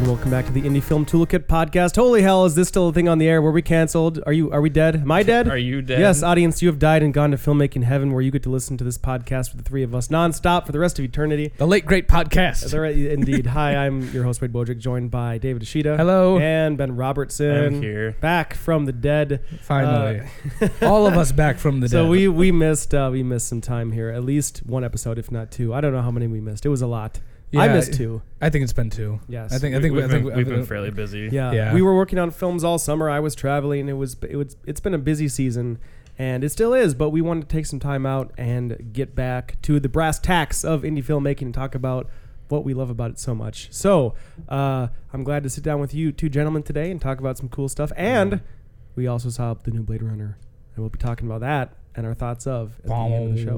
welcome back to the Indie Film Toolkit podcast. Holy hell, is this still a thing on the air? Were we canceled? Are we dead? Am I dead? Are you dead? Yes, audience, you have died and gone to filmmaking heaven, where you get to listen to this podcast with the three of us nonstop for the rest of eternity. The late great podcast. That's right, indeed. Hi, I'm your host Wade Wojcik, joined by David Ishida. Hello. And Ben Robertson. I'm here. Back from the dead. Finally, all of us back from the dead. So we missed some time here, at least one episode, if not two. I don't know how many we missed. It was a lot. Yeah, I missed two. I think it's been two. Yes. I think we've been fairly busy. Yeah. We were working on films all summer. I was traveling. It's been a busy season, and it still is. But we wanted to take some time out and get back to the brass tacks of indie filmmaking and talk about what we love about it so much. So I'm glad to sit down with you two gentlemen today and talk about some cool stuff. And we also saw the new Blade Runner, and we'll be talking about that and our thoughts of at the end of the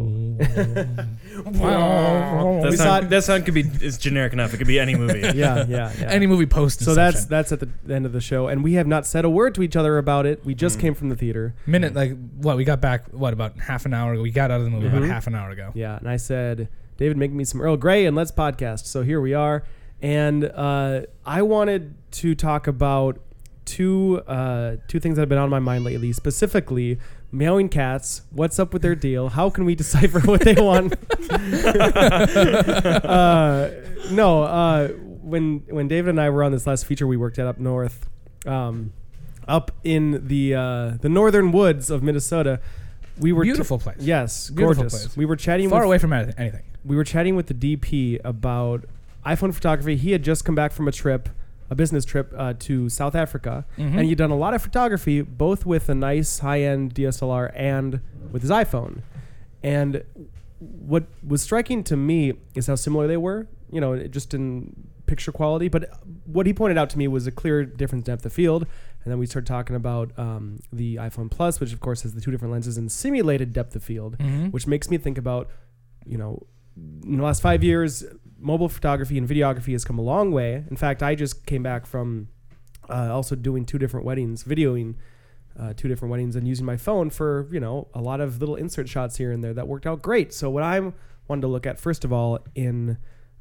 show. That sound could be it's generic enough. It could be any movie. Yeah. Any movie post. So that's at the end of the show, and we have not said a word to each other about it. We just came from the theater. We got back about half an hour ago. We got out of the movie about half an hour ago. Yeah, and I said, David, make me some Earl Grey and let's podcast. So here we are, and I wanted to talk about two things that have been on my mind lately, specifically meowing cats. What's up with their deal? How can we decipher what they want? When David and I were on this last feature we worked at up north, up in the northern woods of Minnesota, we were beautiful place. Yes, beautiful gorgeous. place. We were chatting far away from anything. We were chatting with the DP about iPhone photography. He had just come back from a business trip to South Africa, and he'd done a lot of photography, both with a nice high-end DSLR and with his iPhone. And what was striking to me is how similar they were, just in picture quality. But what he pointed out to me was a clear difference in depth of field. And then we started talking about the iPhone Plus, which of course has the two different lenses and simulated depth of field, which makes me think about, in the last 5 years, mobile photography and videography has come a long way. In fact, I just came back from also doing two different weddings, videoing two different weddings and using my phone for, a lot of little insert shots here and there that worked out great. So what I wanted to look at, first of all, in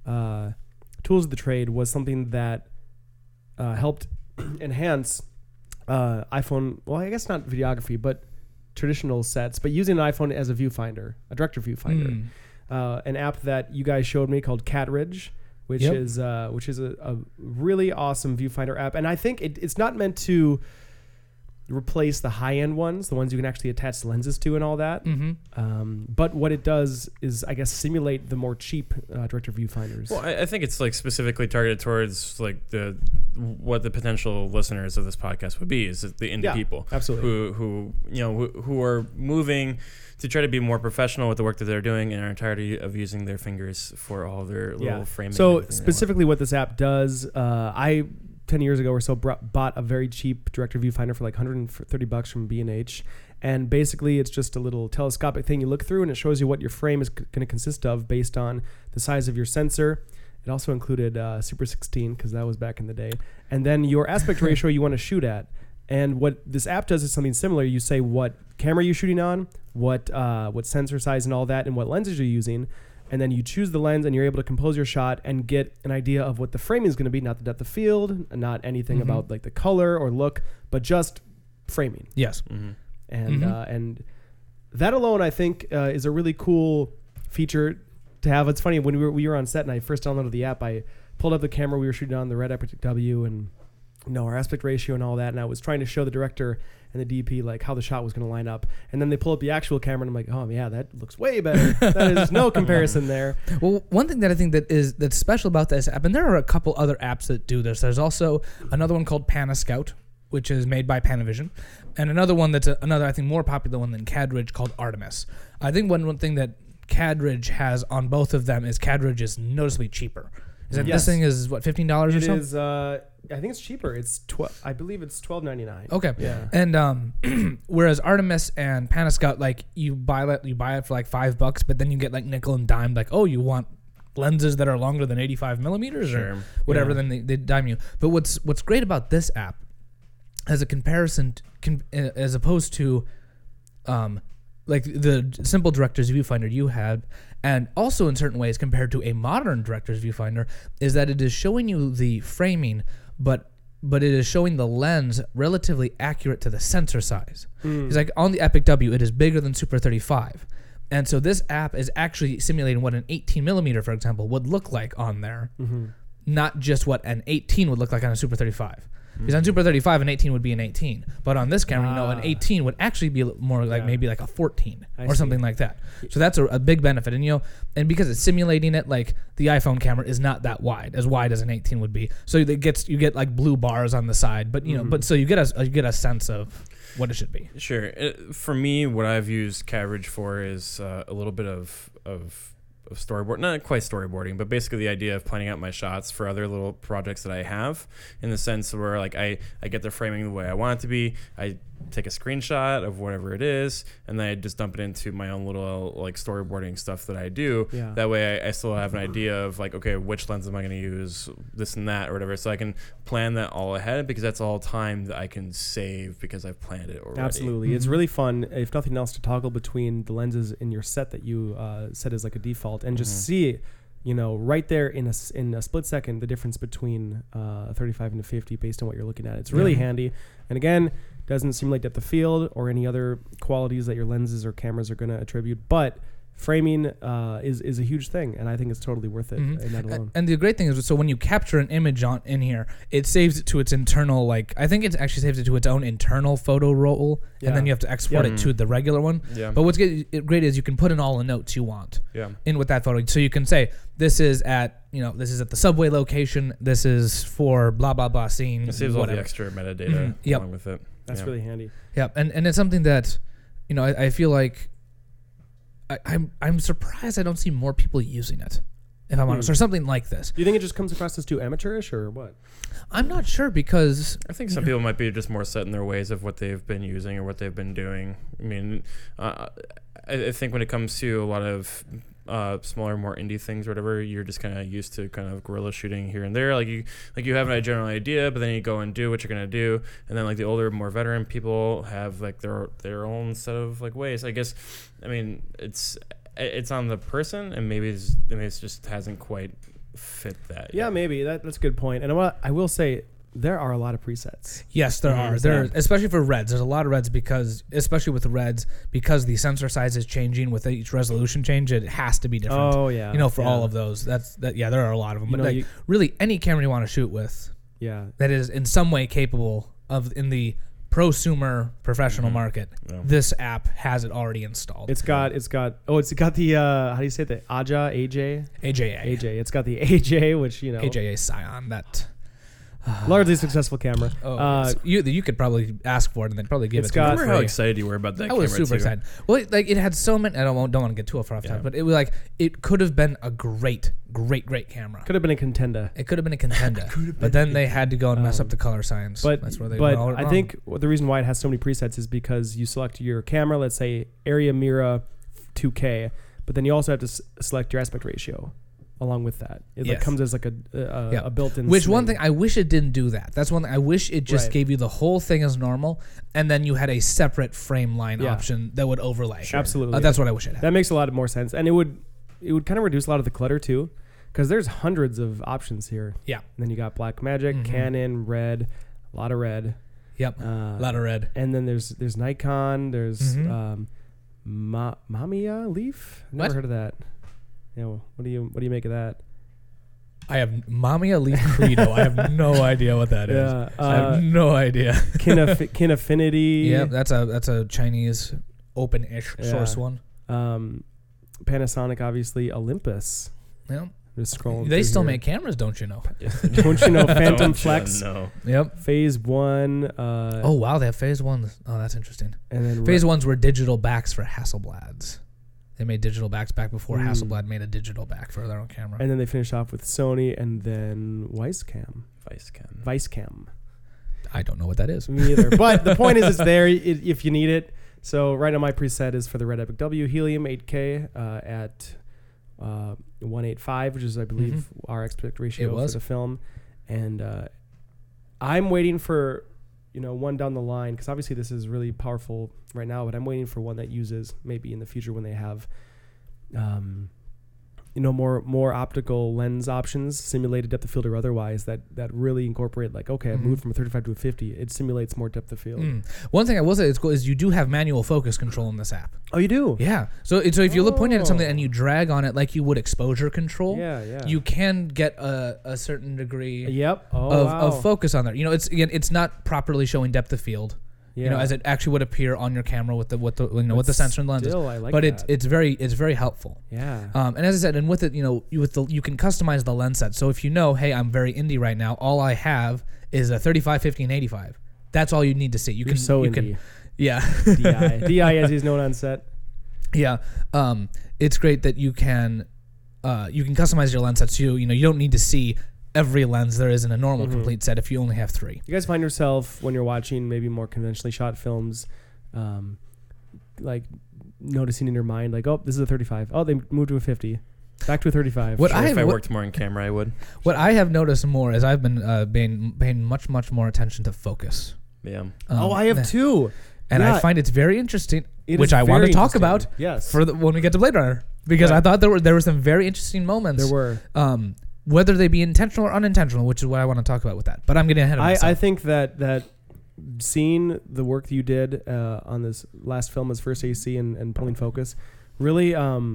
tools of the trade was something that helped enhance iPhone, well, I guess not videography, but traditional sets, but using an iPhone as a viewfinder, a director viewfinder. An app that you guys showed me called Catridge, which is a really awesome viewfinder app. And I think it's not meant to replace the high-end ones, the ones you can actually attach lenses to and all that. But what it does is, I guess, simulate the more cheap director viewfinders. Well, I think it's specifically targeted towards what the potential listeners of this podcast would be, is the indie people, absolutely, who are moving to try to be more professional with the work that they're doing and are tired of using their fingers for all their little framing. So specifically what this app does, I 10 years ago or so bought a very cheap director viewfinder for like $130 from B&H. And basically it's just a little telescopic thing you look through, and it shows you what your frame is going to consist of based on the size of your sensor. It also included Super 16, because that was back in the day. And then your aspect ratio you want to shoot at. And what this app does is something similar. You say what camera you're shooting on, what sensor size and all that, and what lenses you're using. And then you choose the lens, and you're able to compose your shot and get an idea of what the framing is going to be, not the depth of field, not anything about the color or look, but just framing. Yes. And that alone, I think, is a really cool feature to have. It's funny, when we were on set and I first downloaded the app, I pulled up the camera we were shooting on, the Red Epic W, and our aspect ratio and all that, and I was trying to show the director and the DP how the shot was going to line up, and then they pull up the actual camera, and I'm like, oh yeah, that looks way better. That is no comparison there. Well, one thing that I think that's special about this app, and there are a couple other apps that do this. There's also another one called Panascout, which is made by Panavision, and another one that's another, I think, more popular one than Cadridge, called Artemis. I think one thing that Cadridge has on both of them is Cadridge is noticeably cheaper. This thing is what, $15 or so? It is. I think it's cheaper. It's I believe it's $12.99. Okay. Yeah. And whereas Artemis and Panascout, you buy it for like $5, but then you get nickel and dime. You want lenses that are longer than 85 millimeters or whatever. Then they dime you. But what's great about this app, as a comparison, as opposed to the simple director's viewfinder you had, And also in certain ways, compared to a modern director's viewfinder, is that it is showing you the framing, but it is showing the lens relatively accurate to the sensor size. It's like on the Epic W, it is bigger than Super 35. And so this app is actually simulating what an 18 millimeter, for example, would look like on there, not just what an 18 would look like on a Super 35. Because on Super 35, an 18 would be an 18. But on this camera, an 18 would actually be more like maybe like a 14 or something like that. So that's a big benefit. And, and because it's simulating it, like the iPhone camera is not that wide as an 18 would be. So you get like blue bars on the side. But, but so you get a sense of what it should be. Sure. For me, what I've used Cabbage for is a little bit of storyboard, not quite storyboarding, but basically the idea of planning out my shots for other little projects that I have, in the sense where like I get the framing the way I want it to be. I take a screenshot of whatever it is, and then I just dump it into my own little like storyboarding stuff that I do. Yeah. That way I still have an idea of like, okay, which lens am I going to use, this and that or whatever, so I can plan that all ahead, because that's all time that I can save because I've planned it already. Absolutely. It's really fun, if nothing else, to toggle between the lenses in your set that you set as like a default, and just see, right there in a split second, the difference between a 35 and a 50 based on what you're looking at. It's really handy. And again, doesn't simulate depth of field or any other qualities that your lenses or cameras are going to attribute, but framing is a huge thing, and I think it's totally worth it in that alone. And the great thing is, so when you capture an image in here, it saves it to its internal, I think it actually saves it to its own internal photo roll, and then you have to export it to the regular one. Yeah. But what's great is you can put in all the notes you want in with that photo. So you can say, this is at the subway location, this is for blah, blah, blah scene. It saves all the extra metadata along with it. That's really handy. Yeah, and it's something that, I feel like I'm surprised I don't see more people using it, if I'm honest, or something like this. Do you think it just comes across as too amateurish, or what? I'm not sure, because I think some people might be just more set in their ways of what they've been using or what they've been doing. I mean, I think when it comes to a lot of smaller, more indie things or whatever, you're just kind of used to kind of guerrilla shooting here and there. Like you have a general idea, but then you go and do what you're gonna do. And then like the older, more veteran people have like their own set of like ways. I guess, I mean, it's on the person, and maybe it's just hasn't quite fit that. Yeah, yet. maybe that's a good point. And I will say, there are a lot of presets. Yes, there are. Especially for reds. There's a lot of reds because the sensor size is changing with each resolution change. It has to be different. Oh yeah. For all of those, there are a lot of them. But really, any camera you want to shoot with, that is in some way capable of in the prosumer professional market, this app has it already installed. It's got the how do you say that? AJA. It's got the AJ, which AJA Scion, that. Largely succcessful camera. You could probably ask for it and then probably give it to me. Remember how excited you were about that camera? I was super excited. Well, it had so many. I don't want to get too far off time, but it was it could have been a great camera. Could have been a contender. It could have been a contender. But then they had to go and mess up the color science. But that's where they went wrong. I think the reason why it has so many presets is because you select your camera, let's say Area Mira 2K, but then you also have to select your aspect ratio. Along with that, it comes as like a built-in. Which one thing I wish it didn't do that. That's one thing I wish it just gave you the whole thing as normal, and then you had a separate frame line option that would overlay. Sure. Absolutely, that's what I wish it had. That makes a lot more sense, and it would kind of reduce a lot of the clutter too, because there's hundreds of options here. Yeah, and then you got Blackmagic, Canon, Red, a lot of red. Yep, a lot of red. And then there's Nikon. There's Mamiya Leaf. Never heard of that. What do you make of that? I have Mamiya Leaf Credo. I have no idea what that is. I have no idea. Kinafinity. Yeah, that's a Chinese open-ish source one. Panasonic, obviously. Olympus. Yeah. Just scrolling. They still make cameras, don't you know? Don't you know? Phantom Flex. No. Yep. Phase 1. Oh wow, they have Phase 1. Oh, that's interesting. And then Phase 1s were digital backs for Hasselblads. They made digital backs back before Hasselblad made a digital back for their own camera. And then they finished off with Sony and then Vicecam. I don't know what that is. Me either. But the point is it's there if you need it. So right now my preset is for the Red Epic W Helium 8K at 1.85, which is, I believe, our aspect ratio for the film. And I'm waiting for... one down the line, because obviously this is really powerful right now, but I'm waiting for one that uses maybe in the future when they have more optical lens options, simulated depth of field or otherwise, that really incorporate like, okay, I moved from a 35 to a 50. It simulates more depth of field. One thing I will say is cool is you do have manual focus control in this app. Oh, you do? Yeah. So if you look pointing at something and you drag on it like you would exposure control, you can get a certain degree of focus on there. It's not properly showing depth of field. As it actually would appear on your camera with the sensor and lenses. I like but that. it's very helpful. Yeah. And as I said, and with it, you can customize the lens set. So if hey, I'm very indie right now, all I have is a 35, 50, and 85. That's all you need to see. You're so indie. Yeah. DI as he's known on set. Yeah. It's great that you can customize your lens sets. You don't need to see every lens there is in a normal complete set if you only have 3. You guys find yourself, when you're watching maybe more conventionally shot films, like noticing in your mind, like, oh, this is a 35. Oh, they moved to a 50. Back to a 35. If I worked more in camera, I would. What I have noticed more is I've been paying much, much more attention to focus. Yeah. I have too. And I find it's very interesting, which I want to talk about when we get to Blade Runner. Because I thought there were some very interesting moments. There were. Whether they be intentional or unintentional, which is what I want to talk about with that. But I'm getting ahead of myself. I think that seeing the work that you did on this last film as First AC and pulling focus really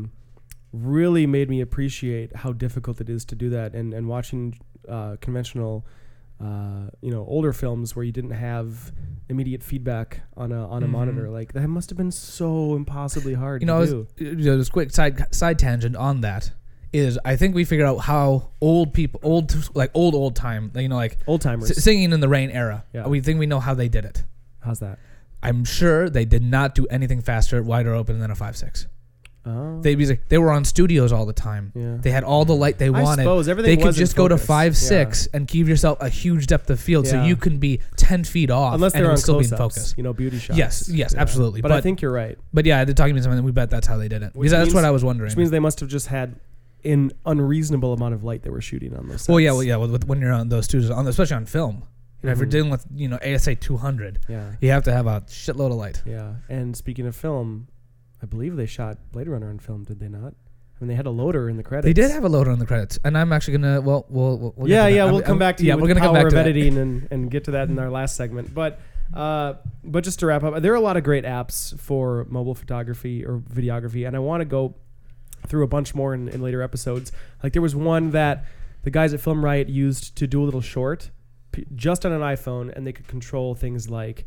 made me appreciate how difficult it is to do that. And watching conventional, older films where you didn't have immediate feedback on a monitor, like that must have been so impossibly hard to do. Just quick side tangent on that. Is I think we figured out how old time, like old timers singing in the rain era. Yeah. We think we know how they did it. How's that? I'm sure they did not do anything faster, wider open than a 5.6. Oh. They were on studios all the time. Yeah. They had all the light they wanted. I suppose everything they could just go to 5.6 yeah. and give yourself a huge depth of field, so you can be 10 feet off, unless they're and on still be in focus. Beauty shots. Yes, yeah. Absolutely. But I think you're right. But yeah, they're talking about something. We bet that's how they did it. Because that's what I was wondering. Which means they must have just had an unreasonable amount of light they were shooting on those sets. Well, yeah. When you're on those studios, especially on film, if you're dealing with ASA 200, you have to have a shitload of light. Yeah. And speaking of film, I believe they shot Blade Runner on film, did they not? I mean, they had a loader in the credits. They did have a loader in the credits, and I'm actually gonna. We'll we'll come back to you. We're gonna come back to editing and get to that in our last segment. But just to wrap up, there are a lot of great apps for mobile photography or videography, and I want to go through a bunch more in later episodes. Like there was one that the guys at FilmRiot used to do a little short, just on an iPhone, and they could control things like,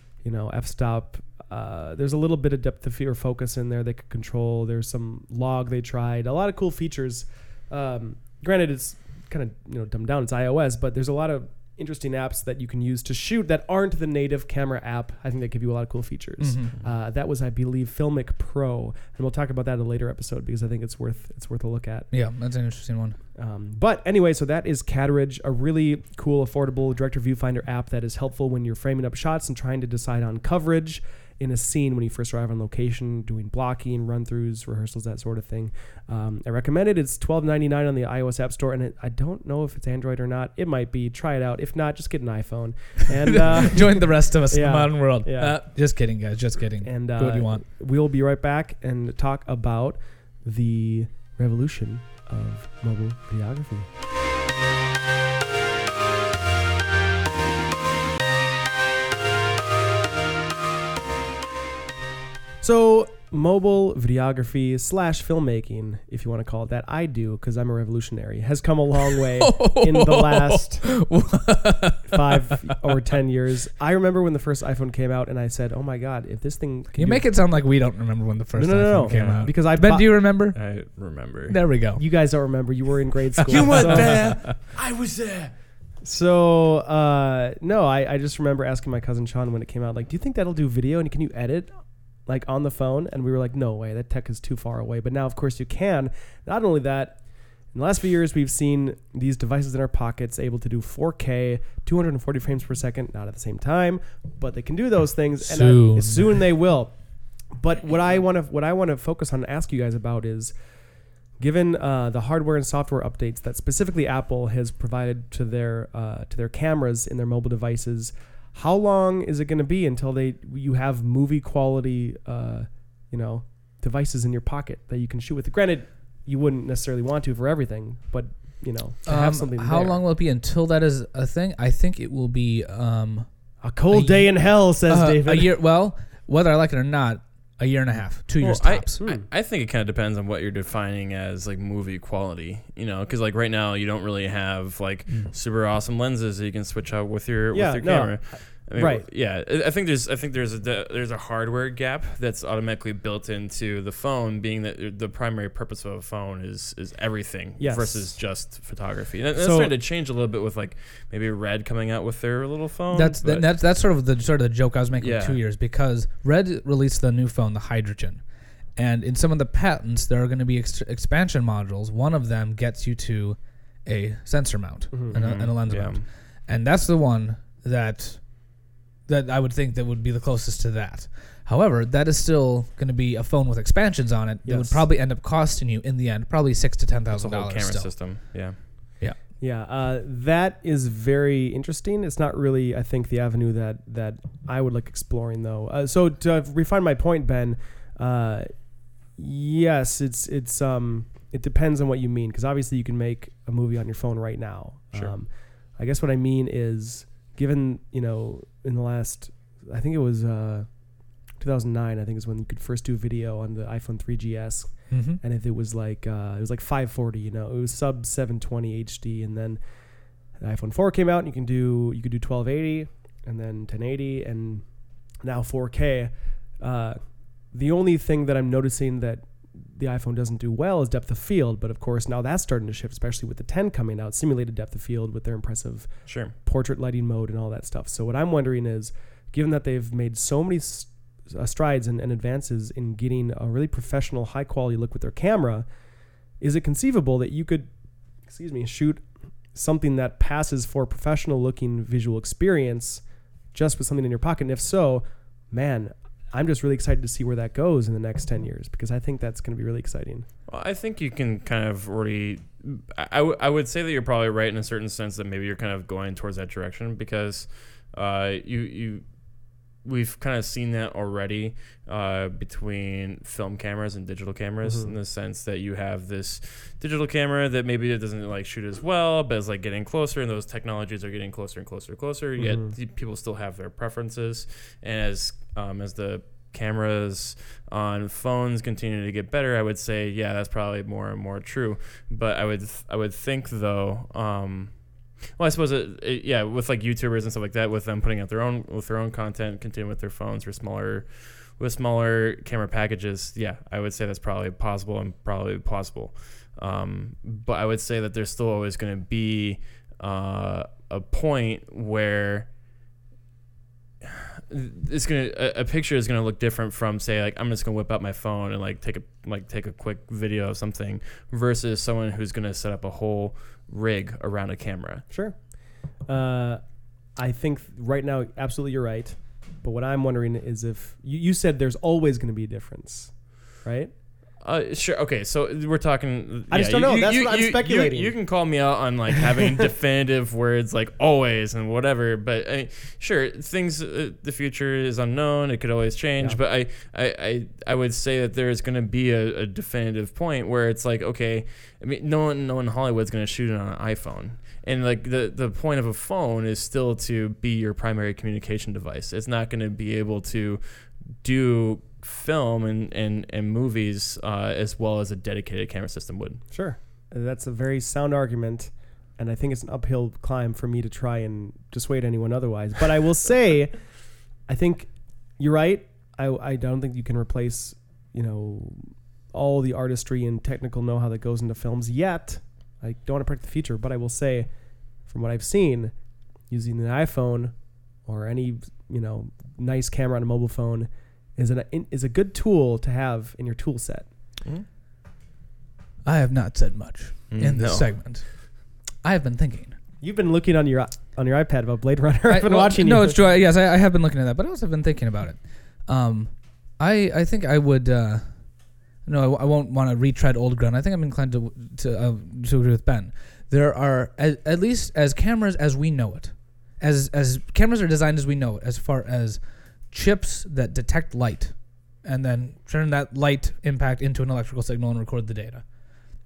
f-stop. There's a little bit of depth of field or focus in there they could control. There's some log they tried. A lot of cool features. Granted, it's kind of dumbed down. It's iOS, but there's a lot of interesting apps that you can use to shoot that aren't the native camera app. I think they give you a lot of cool features. That was, I believe, Filmic Pro, and we'll talk about that in a later episode because I think it's worth a look at. Yeah, that's an interesting one. But anyway, so that is Cadridge, a really cool, affordable director viewfinder app that is helpful when you're framing up shots and trying to decide on coverage in a scene when you first arrive on location, doing blocking, run-throughs, rehearsals, that sort of thing. I recommend it. It's $12.99 on the iOS App Store, and I don't know if it's Android or not. It might be. Try it out. If not, just get an iPhone. And join the rest of us in the modern world. Yeah. Just kidding, guys. Just kidding. And do what you want. We'll be right back and talk about the revolution of mobile videography. So mobile videography / filmmaking, if you want to call it that, I do because I'm a revolutionary, has come a long way in the last 5 or 10 years. I remember when the first iPhone came out and I said, oh my God, if this thing... Can you make it sound like we don't remember when the first iPhone came out? Because Ben, do you remember? I remember. There we go. You guys don't remember. You were in grade school. You weren't there. I was there. So, no, I just remember asking my cousin Sean when it came out, like, do you think that'll do video and can you edit like on the phone? And we were like, no way, that tech is too far away. But now, of course, you can. Not only that, in the last few years, we've seen these devices in our pockets able to do 4K, 240 frames per second, not at the same time, but they can do those things. Soon. And soon they will. But what I want to focus on and ask you guys about is, given the hardware and software updates that specifically Apple has provided to their cameras in their mobile devices, how long is it going to be until you have movie quality, devices in your pocket that you can shoot with? Granted, you wouldn't necessarily want to for everything, but you know, to have something. How long will it be until that is a thing? I think it will be a cold day in hell, says David. A year. Well, whether I like it or not, a year and a half, 2 years tops. I think it kind of depends on what you're defining as like movie quality, you know, because like right now you don't really have like super awesome lenses that you can switch out with your camera. I mean, right. Yeah, I think there's a hardware gap that's automatically built into the phone, being that the primary purpose of a phone is everything versus just photography. And that's starting to change a little bit with like maybe Red coming out with their little phone. That's sort of the joke I was making with 2 years, because Red released the new phone, the Hydrogen, and in some of the patents there are going to be expansion modules. One of them gets you to a sensor mount and a lens mount, and that's the one that I would think that would be the closest to that. However, that is still going to be a phone with expansions on it that would probably end up costing you in the end probably $6,000 to $10,000. Camera system, that is very interesting. It's not really, I think, the avenue that I would like exploring though. So to refine my point, Ben, yes, it depends on what you mean, because obviously you can make a movie on your phone right now. Sure. I guess what I mean is, given, you know, in the last, I think it was 2009, I think is when you could first do video on the iPhone 3GS. And if it was like 540, you know, it was sub 720 HD, and then the iPhone 4 came out and you could do 1280 and then 1080 and now 4K. The only thing that I'm noticing that the iPhone doesn't do well is depth of field, but of course now that's starting to shift, especially with the 10 coming out, simulated depth of field with their impressive portrait lighting mode and all that stuff. So what I'm wondering is, given that they've made so many strides and advances in getting a really professional, high quality look with their camera, is it conceivable that you could, shoot something that passes for professional looking visual experience just with something in your pocket? And if so, man, I'm just really excited to see where that goes in the next 10 years, because I think that's going to be really exciting. Well, I think you can kind of already, I would say that you're probably right in a certain sense that maybe you're kind of going towards that direction, because we've kind of seen that already between film cameras and digital cameras, in the sense that you have this digital camera that maybe it doesn't like shoot as well, but it's like getting closer, and those technologies are getting closer and closer and closer. Yet people still have their preferences, and as the cameras on phones continue to get better, I would say, yeah, that's probably more and more true. But I would think though, well, I suppose with like YouTubers and stuff like that, with them putting out their own content, continuing with their phones with smaller camera packages, yeah, I would say that's probably possible and probably plausible. But I would say that there's still always going to be a point where a picture is gonna look different from, say, like, I'm just gonna whip out my phone and take a quick video of something, versus someone who's gonna set up a whole rig around a camera. Sure. I think right now, absolutely, you're right. But what I'm wondering is, if you said there's always going to be a difference, right? Sure. Okay. So we're talking. I just don't know. That's what I'm speculating. You can call me out on like having definitive words like always and whatever, but sure, things. The future is unknown. It could always change. Yeah. But I would say that there is going to be a definitive point where it's like, okay, I mean, no one in Hollywood's going to shoot it on an iPhone. And like the point of a phone is still to be your primary communication device. It's not going to be able to do film and movies as well as a dedicated camera system would. Sure. That's a very sound argument, and I think it's an uphill climb for me to try and dissuade anyone otherwise. But I will say, I think you're right. I don't think you can replace, all the artistry and technical know-how that goes into films yet. I don't want to predict the future, but I will say, from what I've seen, using an iPhone or any nice camera on a mobile phone is a good tool to have in your tool set. Mm-hmm. I have not said much in this segment. I have been thinking. You've been looking on your iPad about Blade Runner. I've been watching. No, it's true. Yes, I have been looking at that, but I also have been thinking about it. I think I would. No, I won't want to retread old ground. I think I'm inclined to agree with Ben. There are, at least as cameras as we know it, as cameras are designed as we know it, as far as chips that detect light and then turn that light impact into an electrical signal and record the data.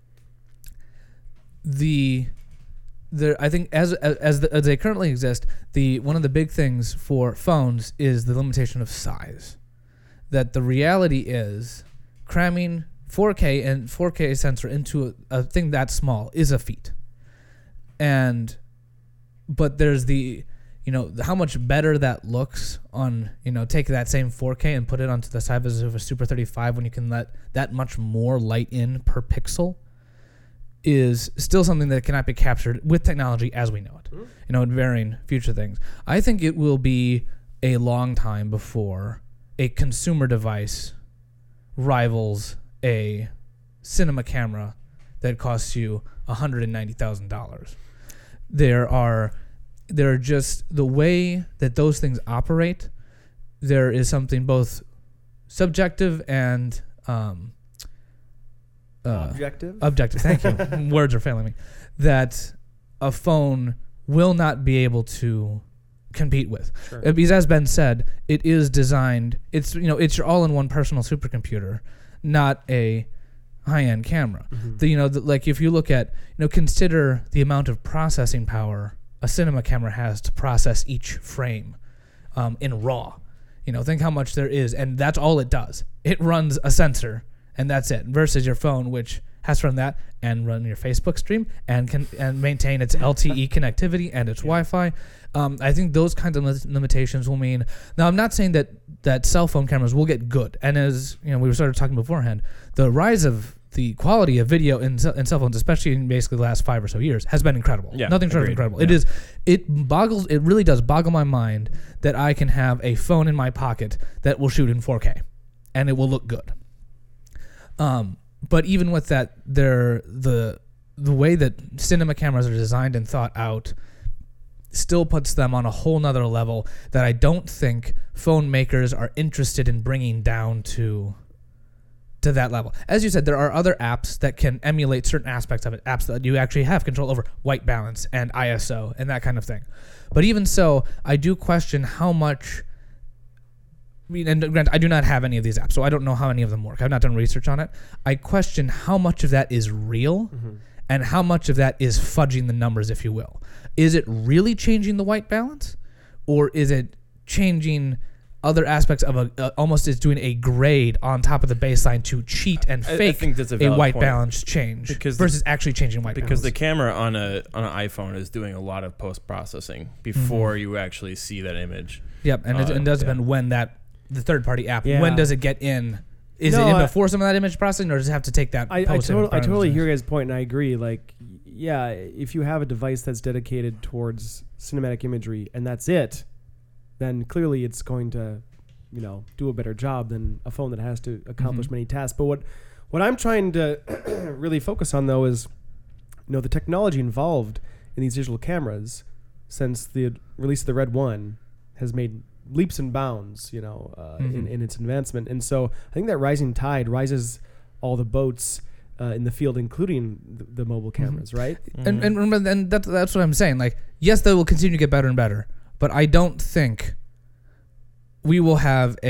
I think as they currently exist, one of the big things for phones is the limitation of size. That the reality is cramming 4K and 4K sensor into a thing that small is a feat. But there's how much better that looks on, take that same 4K and put it onto the size of a Super 35 when you can let that much more light in per pixel is still something that cannot be captured with technology as we know it, in varying future things. I think it will be a long time before a consumer device rivals a cinema camera that costs you $190,000. There are just the way that those things operate. There is something both subjective and objective. Thank you. Words are failing me. That a phone will not be able to compete with. Sure. Because as Ben said, it is designed. It's your all-in-one personal supercomputer, not a high-end camera. Mm-hmm. Like if you look at consider the amount of processing power a cinema camera has to process each frame in RAW. Think how much there is, and that's all it does. It runs a sensor, and that's it. Versus your phone, which has to run that and run your Facebook stream and maintain its LTE connectivity and its Wi-Fi. I think those kinds of limitations will mean. Now, I'm not saying that cell phone cameras will get good, and as we were started talking beforehand, the rise of the quality of video in cell phones, especially in basically the last 5 or so years, has been incredible. Yeah, nothing short of incredible. Yeah. It really does boggle my mind that I can have a phone in my pocket that will shoot in 4K, and it will look good. But even with that, the way that cinema cameras are designed and thought out still puts them on a whole nother level that I don't think phone makers are interested in bringing down to that level. As you said, there are other apps that can emulate certain aspects of it, apps that you actually have control over, white balance and ISO and that kind of thing. But even so, I do question how much. And granted, I do not have any of these apps, so I don't know how any of them work. I've not done research on it. I question how much of that is real and how much of that is fudging the numbers, if you will. Is it really changing the white balance, or is it changing other aspects of almost is doing a grade on top of the baseline to cheat and fake I think that's a white point. Balance change versus actually changing white balance? Because the camera on an iPhone is doing a lot of post-processing before you actually see that image. Yep, and it does depend when the third-party app, when does it get in? Is it in before some of that image processing, or does it have to take that? I totally hear your guys' point, and I agree. Like, yeah, if you have a device that's dedicated towards cinematic imagery and that's it, then clearly it's going to, do a better job than a phone that has to accomplish many tasks. But what I'm trying to really focus on, though, is, the technology involved in these digital cameras since the release of the Red One has made leaps and bounds, in its advancement. And so I think that rising tide rises all the boats in the field, including the mobile cameras, right? And remember, and that's what I'm saying. Like, yes, they will continue to get better and better, but I don't think we will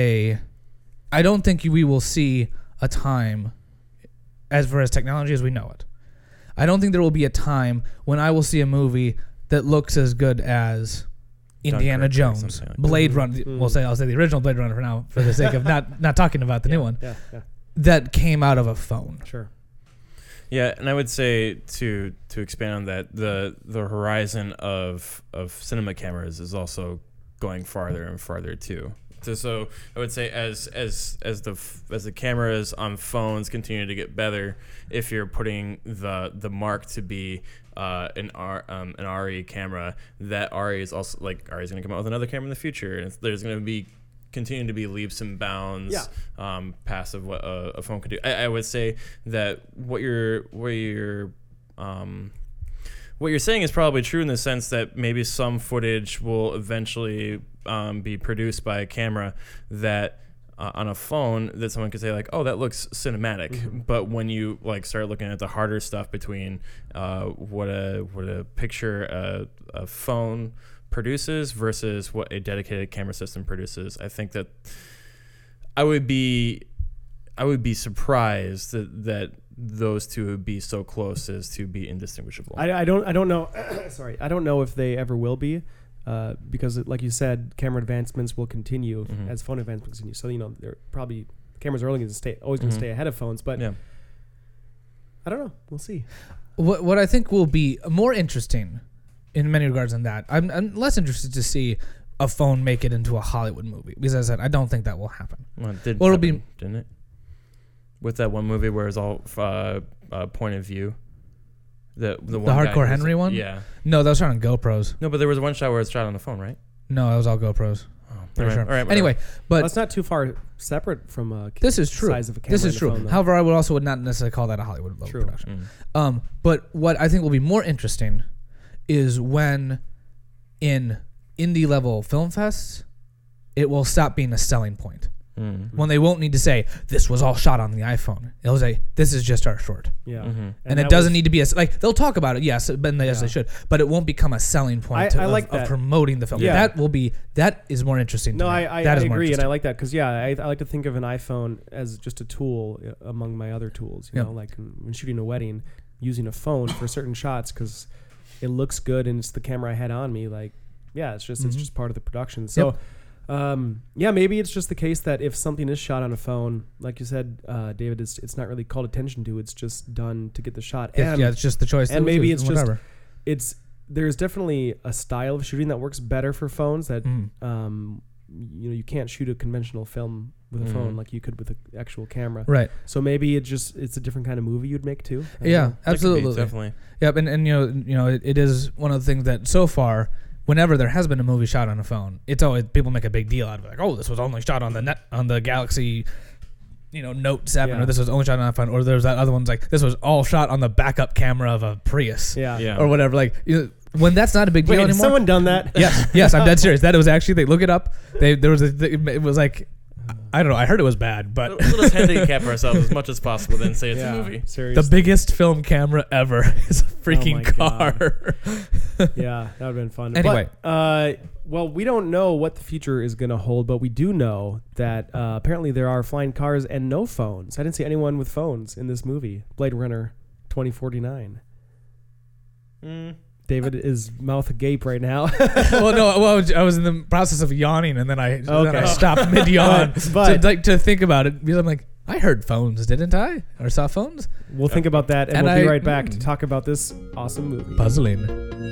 see a time, as far as technology as we know it. I don't think there will be a time when I will see a movie that looks as good as Indiana Jones, like Blade Runner. I'll say the original Blade Runner for now, for the sake of not talking about the new one. Yeah. That came out of a phone. Sure. Yeah, and I would say to expand on that, the horizon of cinema cameras is also going farther and farther too. So I would say as the cameras on phones continue to get better, if you're putting the mark to be an RE camera, that RE is also RE is going to come out with another camera in the future, and there's going to be continuing to be leaps and bounds past of what a phone could do. I would say that what you're saying is probably true in the sense that maybe some footage will eventually be produced by a camera that on a phone that someone could say oh, that looks cinematic. But when you start looking at the harder stuff between what a picture a phone produces versus what a dedicated camera system produces, I think that I would be surprised that those two would be so close as to be indistinguishable. I don't know. Sorry, I don't know if they ever will be, because like you said, camera advancements will continue as phone advancements continue. So they're probably cameras are always going to stay ahead of phones. But yeah. I don't know. We'll see. What I think will be more interesting in many regards than that, I'm less interested to see a phone make it into a Hollywood movie, because as I said, I don't think that will happen. Well, it did Well, it'll happen, didn't it? With that one movie where it's all point of view. The Hardcore Henry one? Yeah. No, that was shot on GoPros. No, but there was one shot where it's shot on the phone, right? No, that was all GoPros. Oh, Pretty sure. All right, anyway, but that's not too far separate from this is true. size of a camera. This is and a true. phone, though. However, I would not necessarily call that a Hollywood level True. production. But what I think will be more interesting is when in indie level film fests, it will stop being a selling point. When they won't need to say, this was all shot on the iPhone. It'll say, this is just our short. Yeah. And it doesn't need to be they'll talk about it, yes, yes, they should, but it won't become a selling point I like of that. promoting the film. Yeah. That is more interesting to No, me. I That is more agree, and interesting. I like that because I like to think of an iPhone as just a tool among my other tools. You know, like when shooting a wedding, using a phone for certain shots because it looks good and it's the camera I had on me. Like, yeah, it's just part of the production. So. Maybe it's just the case that if something is shot on a phone, like you said, David, it's not really called attention to. It's just done to get the shot. And, it's just the choice. And maybe it's whatever. There's definitely a style of shooting that works better for phones. That you can't shoot a conventional film with a phone like you could with an actual camera. Right. So maybe it's a different kind of movie you'd make too. I don't Yeah, know. absolutely. Definitely. Yep, and it is one of the things that so far, whenever there has been a movie shot on a phone, it's always people make a big deal out of it. Like, oh, this was only shot on the Galaxy, Note 7, or this was only shot on a phone, or there's that other one's like this was all shot on the backup camera of a Prius, Yeah. or whatever. Like when that's not a big deal Wait, anymore. has someone done that? Yes, I'm dead serious. That it was actually they look it up. It was like. I don't know. I heard it was bad, but Let us handicap ourselves as much as possible, then say it's a movie. Seriously. the biggest film camera ever is a freaking my car. Yeah, that would have been fun. Anyway. But, we don't know what the future is going to hold, but we do know that apparently there are flying cars and no phones. I didn't see anyone with phones in this movie, Blade Runner 2049. David is mouth agape right now. I was in the process of yawning, and then I stopped mid yawn to think about it, because I'm like, I heard phones, didn't I? Or saw phones? We'll think about that, and And we'll be I- right back to talk about this awesome movie. Puzzling.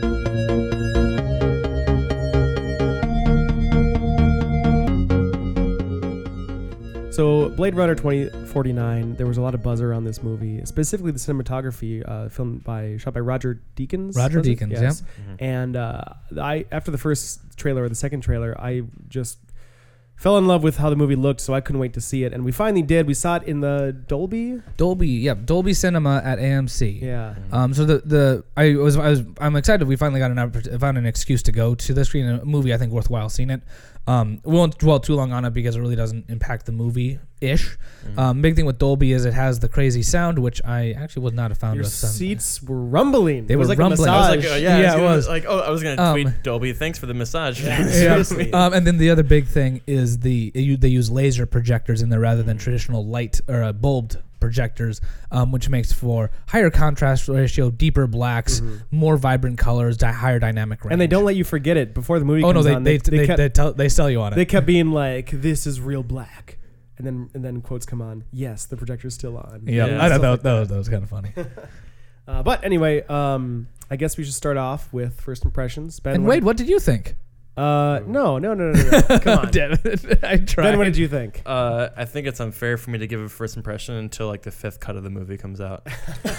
So, Blade Runner 2049, there was a lot of buzz around this movie, specifically the cinematography, shot by Roger Deakins. Roger was it? Deakins, Yes. Mm-hmm. And after the first trailer or the second trailer, I just fell in love with how the movie looked, so I couldn't wait to see it. And we finally did. We saw it in the Dolby. Dolby Cinema at AMC. Yeah. So I'm excited. We finally got found an excuse to go to the screen. A movie I think worthwhile seeing it. We won't dwell too long on it because it really doesn't impact the movie-ish. Big thing with Dolby is it has the crazy sound, which I actually was not a founder Your of. seats were rumbling. They It was were like rumbling. a I massage. was like, it was. was like, I was gonna tweet Dolby. Thanks for the massage. Seriously. And then the other big thing is they use laser projectors in there rather than traditional light or bulbed projectors, which makes for higher contrast ratio, deeper blacks, more vibrant colors, higher dynamic range. And they don't let you forget it before the movie Oh comes no, on. they sell you on it. They kept being like, "This is real black," and then quotes come on. Yes, the projector's still on. Yeah, I thought that was kind of funny. But anyway, I guess we should start off with first impressions. Ben, And Wade, what did you think? no. Come on. Damn it. I tried. Ben, what did you think? I think it's unfair for me to give a first impression until like the 5th cut of the movie comes out.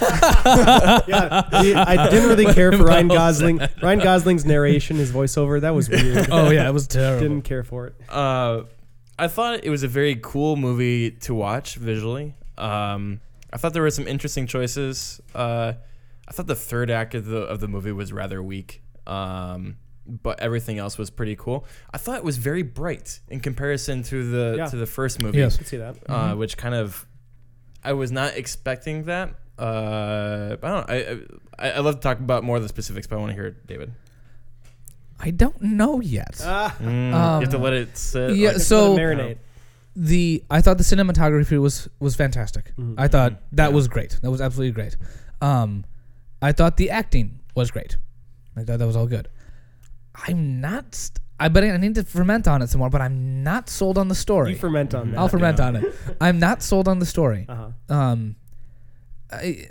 I didn't really care for Ryan Well Gosling. Ryan Gosling's narration, his voiceover, that was weird. Oh yeah, it was terrible. Didn't care for it. I thought it was a very cool movie to watch visually. I thought there were some interesting choices. I thought the third act of the movie was rather weak. But everything else was pretty cool. I thought it was very bright in comparison to the first movie. Yes. I could see that. Which kind of, I was not expecting that. I don't know. I love to talk about more of the specifics, but I want to hear it, David. I don't know yet. You have to let it sit. Yeah, like- so Let it marinate. I thought the cinematography was fantastic. Mhm. I thought that Yeah. was great. That was absolutely great. I thought the acting was great. I thought that was all good. I'm not. But I need to ferment on it some more. But I'm not sold on the story. You ferment on that. I'll ferment on it. I'm not sold on the story. Uh-huh. I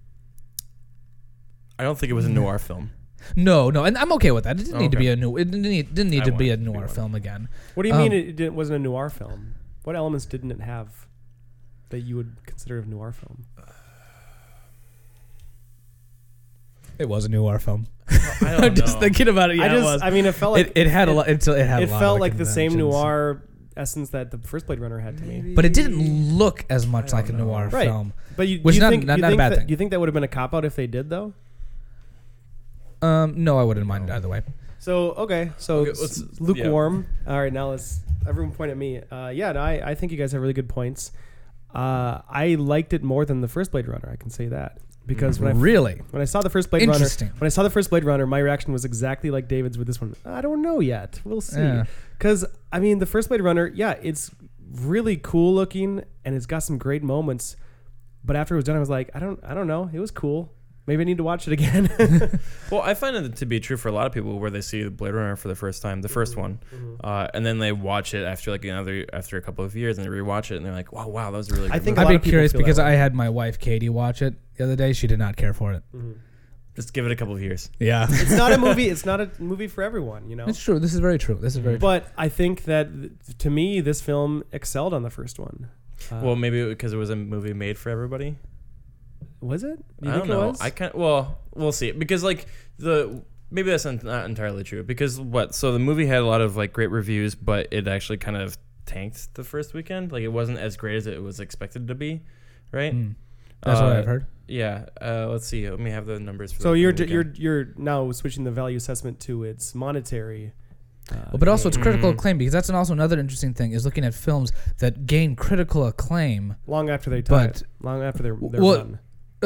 don't think it was a noir film. no, and I'm okay with that. It didn't need to Okay. be a new. It didn't need I to want be it a to be noir one. film again. What do you mean it wasn't a noir film? What elements didn't it have that you would consider a noir film? It was a noir film. I don't I'm just know. thinking about it. Yeah, it was. I mean, it felt like It had a lot. It had a It lot felt of like the same conventions. noir essence that the first Blade Runner had to me. But it didn't look as much I like a don't know. noir Right. film. But you, Which do you not- think, not- you not a think bad that, thing. Do you think that would have been a cop out if they did though? No, I wouldn't mind it either way. So okay, Okay, let's- lukewarm. All right, now let's everyone point at me. No, I think you guys have really good points. I liked it more than the first Blade Runner. I can say that because Really when I saw the first Blade Runner, interesting. when I saw the first Blade Runner, my reaction was exactly like David's with this one. I don't know yet. We'll see. Yeah. Because I mean, the first Blade Runner, yeah, it's really cool looking and it's got some great moments. But after it was done, I was like, I don't know. It was cool. Maybe I need to watch it again. Well, I find it to be true for a lot of people where they see Blade Runner for the first time, the first one, and then they watch it after after a couple of years and they rewatch it and they're like, wow, that was a really good I think movie. a lot I'd of be people curious feel that because way. I had my wife Katie watch it the other day. She did not care for it. Just give it a couple of years. Yeah, It's not a movie. It's not a movie for everyone, you know. it's true. This is very true. This is very true. But I think that to me, this film excelled on the first one. Well, maybe because it was a movie made for everybody. Was it? Do you I think don't know. it was? I can't. Well, we'll see. Because maybe that's not entirely true. Because so the movie had a lot of great reviews, but it actually kind of tanked the first weekend. Like it wasn't as great as it was expected to be, right? That's what I've heard. Yeah. Let's see. Let me have the numbers. For So the you're weekend. you're now switching the value assessment to its monetary. Well, but also it's critical Mhm. acclaim because that's also another interesting thing is looking at films that gain critical acclaim. long after they But- time, long after their well, run.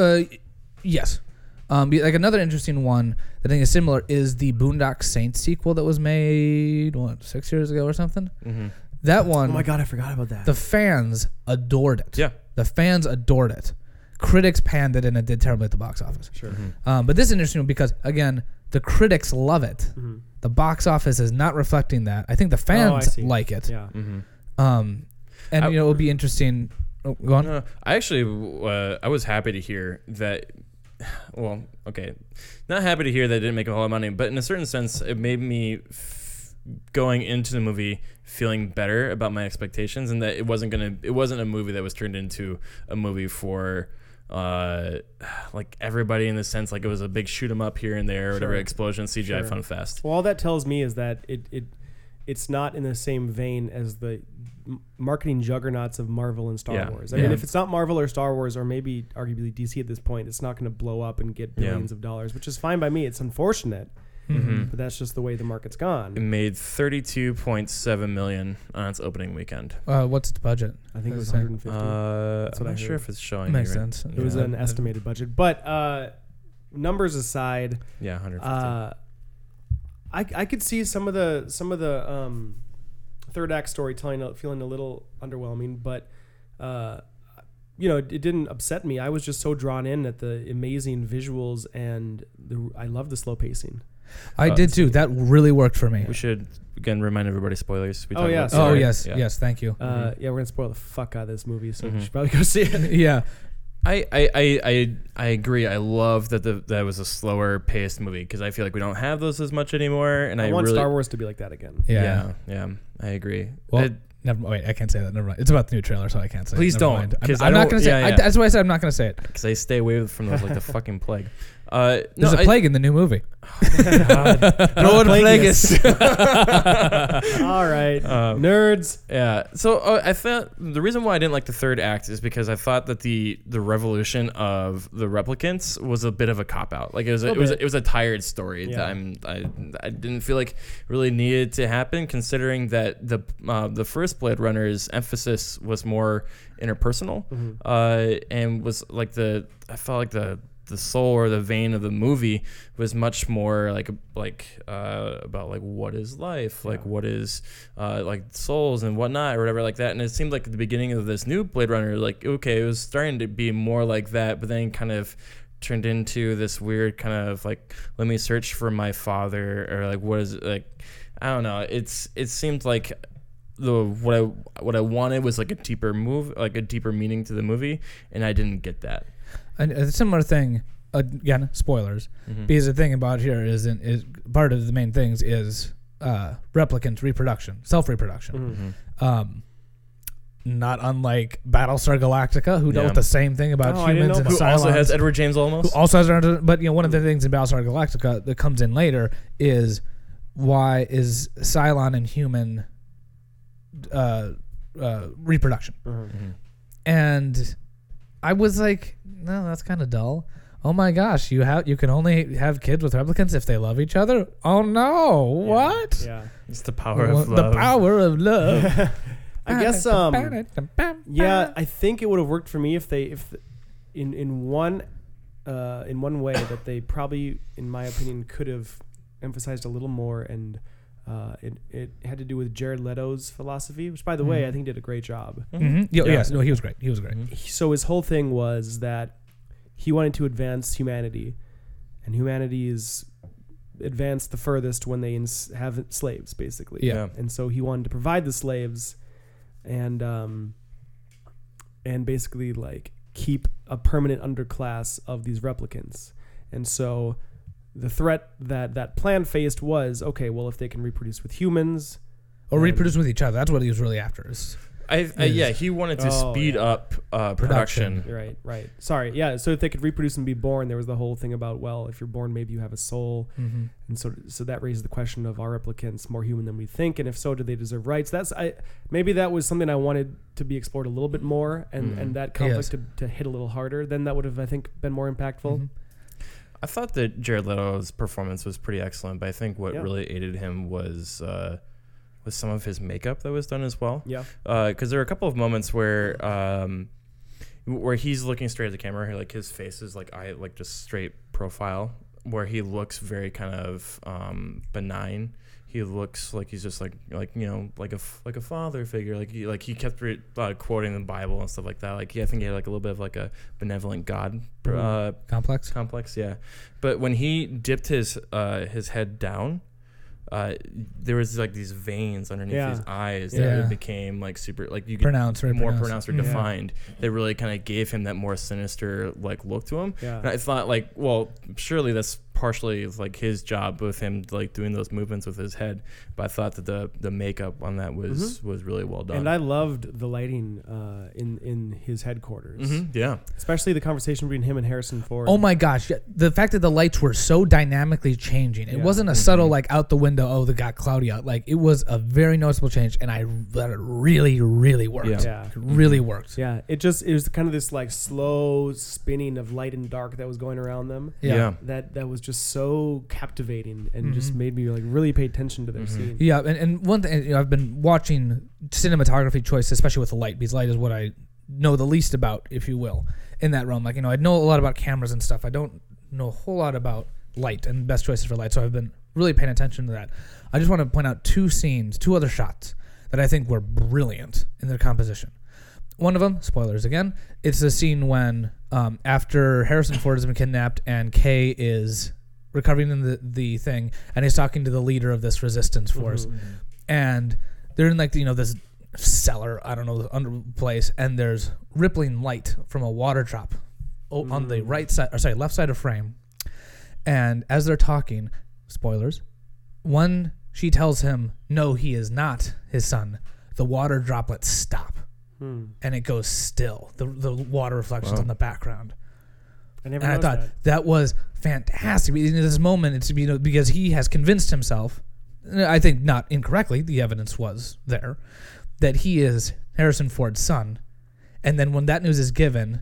Yes. Like another interesting one that I think is similar is the Boondock Saints sequel that was made 6 years ago or something. Mhm. That Oh one, my god, I forgot about that. the fans adored it. Yeah. The fans adored it. Critics panned it and it did terribly at the box office. Sure. But this is interesting because again, the critics love it. Mhm. The box office is not reflecting that. I think the fans see. like it. Yeah. Mhm. And I- it will be interesting. Oh, go on. No, I actually, I was happy to hear that. Well, okay, not happy to hear that it didn't make a whole lot of money, but in a certain sense, it made me going into the movie feeling better about my expectations, and that it wasn't a movie that was turned into a movie for everybody in the sense like it was a big shoot 'em up here and there, or whatever, Sure. explosion, CGI, Sure. fun fest. Well, all that tells me is that it's not in the same vein as the marketing juggernauts of Marvel and Star Yeah. Wars. I mean, Yeah. if it's not Marvel or Star Wars, or maybe arguably DC at this point, it's not going to blow up and get billions of dollars, which is fine by me. It's unfortunate, Mhm. but that's just the way the market's gone. It made $32.7 million on its opening weekend. What's its budget? I think it was That's 150. I'm what I not sure heard. if it's showing. Makes here, right? sense. It was Yeah. an estimated budget, but numbers aside, Yeah, 150. I could see some of the third act storytelling feeling a little underwhelming, but it didn't upset me. I was just so drawn in at the amazing visuals and I love the slow pacing. I did too. That really worked for me. We should again remind everybody spoilers. We Oh, talked yeah, about sorry. Oh Sorry. yes, Yeah. yes. Thank you. Yeah, we're gonna spoil the fuck out of this movie, so you Mhm. should probably go see it. Yeah. I agree. I love that that was a slower paced movie because I feel like we don't have those as much anymore. And I I want really, Star Wars to be like that again. Yeah. yeah, I agree. Well, wait, I can't say that. Never mind. It's about the new trailer, so I can't say it. Please Never don't, mind. 'cause I'm I not don't- going to say yeah, it. yeah. That's why I said I'm not going to say it. because I stay away from those like the fucking plague. There's a plague in the new movie. No one plagueis. All right, Um, nerds. Yeah. So I thought the reason why I didn't like the third act is because I thought that the revolution of the replicants was a bit of a cop out. Like it was a tired story Yeah. that I didn't feel like really needed to happen, considering that the first Blade Runner's emphasis was more interpersonal, and was like I felt like the the soul or the vein of the movie was much more like about like what is life, like what is like souls and whatnot or whatever like that. And it seemed like at the beginning of this new Blade Runner, like okay, it was starting to be more like that, but then kind of turned into this weird kind of like, let me search for my father, or like what is it, like I don't know. It seemed like what I wanted was like a deeper meaning to the movie, and I didn't get that. And a similar thing, again, spoilers, because the thing about here is part of the main things is replicant reproduction, self-reproduction. Not unlike Battlestar Galactica, who dealt with the same thing about humans and Who Cylons. also has Edward James Olmos. Who also has, but one of the things in Battlestar Galactica that comes in later is why is Cylon and human reproduction. And I was like, no, that's kind of dull. Oh my gosh, you can only have kids with replicants if they love each other. Oh no, what? Yeah, it's the power of love. The power of love. I guess yeah, I think it would have worked for me if in one way that they probably, in my opinion, could have emphasized a little more, and it had to do with Jared Leto's philosophy, which, by the way, I think did a great job. Yes, no, he was great. So his whole thing was that he wanted to advance humanity, and humanity is advanced the furthest when they have slaves, basically. Yeah. And so he wanted to provide the slaves, and basically like keep a permanent underclass of these replicants. And so the threat that plan faced was, okay, well, if they can reproduce with humans or reproduce with each other, that's what he was really after. He wanted to speed up production. Right. Sorry. Yeah. So if they could reproduce and be born, there was the whole thing about, well, if you're born, maybe you have a soul. And so that raises the question of, are replicants more human than we think? And if so, do they deserve rights? Maybe that was something I wanted to be explored a little bit more, and that conflict to hit a little harder. Then that would have, I think, been more impactful. I thought that Jared Leto's performance was pretty excellent, but I think what really aided him was some of his makeup that was done as well. Yeah. Because there were a couple of moments where he's looking straight at the camera, like his face is like just straight profile, where he looks very kind of benign. He looks like he's just like a father figure. Like he kept quoting the Bible and stuff like that. Like I think he had like a little bit of like a benevolent God complex. Yeah. But when he dipped his head down, there was like these veins underneath his eyes that it became like super, like you could pronounced or defined. That really kind of gave him that more sinister like look to him. Yeah. And I thought like, well, surely that's partially like his job with him like doing those movements with his head, but I thought that the makeup on that was really well done. And I loved the lighting in his headquarters. Yeah, especially the conversation between him and Harrison Ford. Oh my gosh, the fact that the lights were so dynamically changing. It wasn't a subtle like out the window, oh, it got cloudy out. Like it was a very noticeable change, and that it really worked. Yeah. It really worked. Yeah, it was kind of this like slow spinning of light and dark that was going around them. Yeah. That was just so captivating and just made me like really pay attention to their scene. Yeah, and one thing, I've been watching cinematography choice, especially with the light, because light is what I know the least about, if you will, in that realm. Like, I know a lot about cameras and stuff. I don't know a whole lot about light and best choices for light, so I've been really paying attention to that. I just want to point out two other shots that I think were brilliant in their composition. One of them, spoilers again, it's the scene when after Harrison Ford has been kidnapped and Kay is recovering in the thing, and he's talking to the leader of this resistance force, and they're in like this cellar, I don't know, under place, and there's rippling light from a water drop on the left side of frame, and as they're talking, spoilers, when she tells him no, he is not his son, the water droplets stop, and it goes still. The water reflections on the background. I thought that was fantastic. In this moment, it's because he has convinced himself, I think not incorrectly, the evidence was there, that he is Harrison Ford's son, and then when that news is given,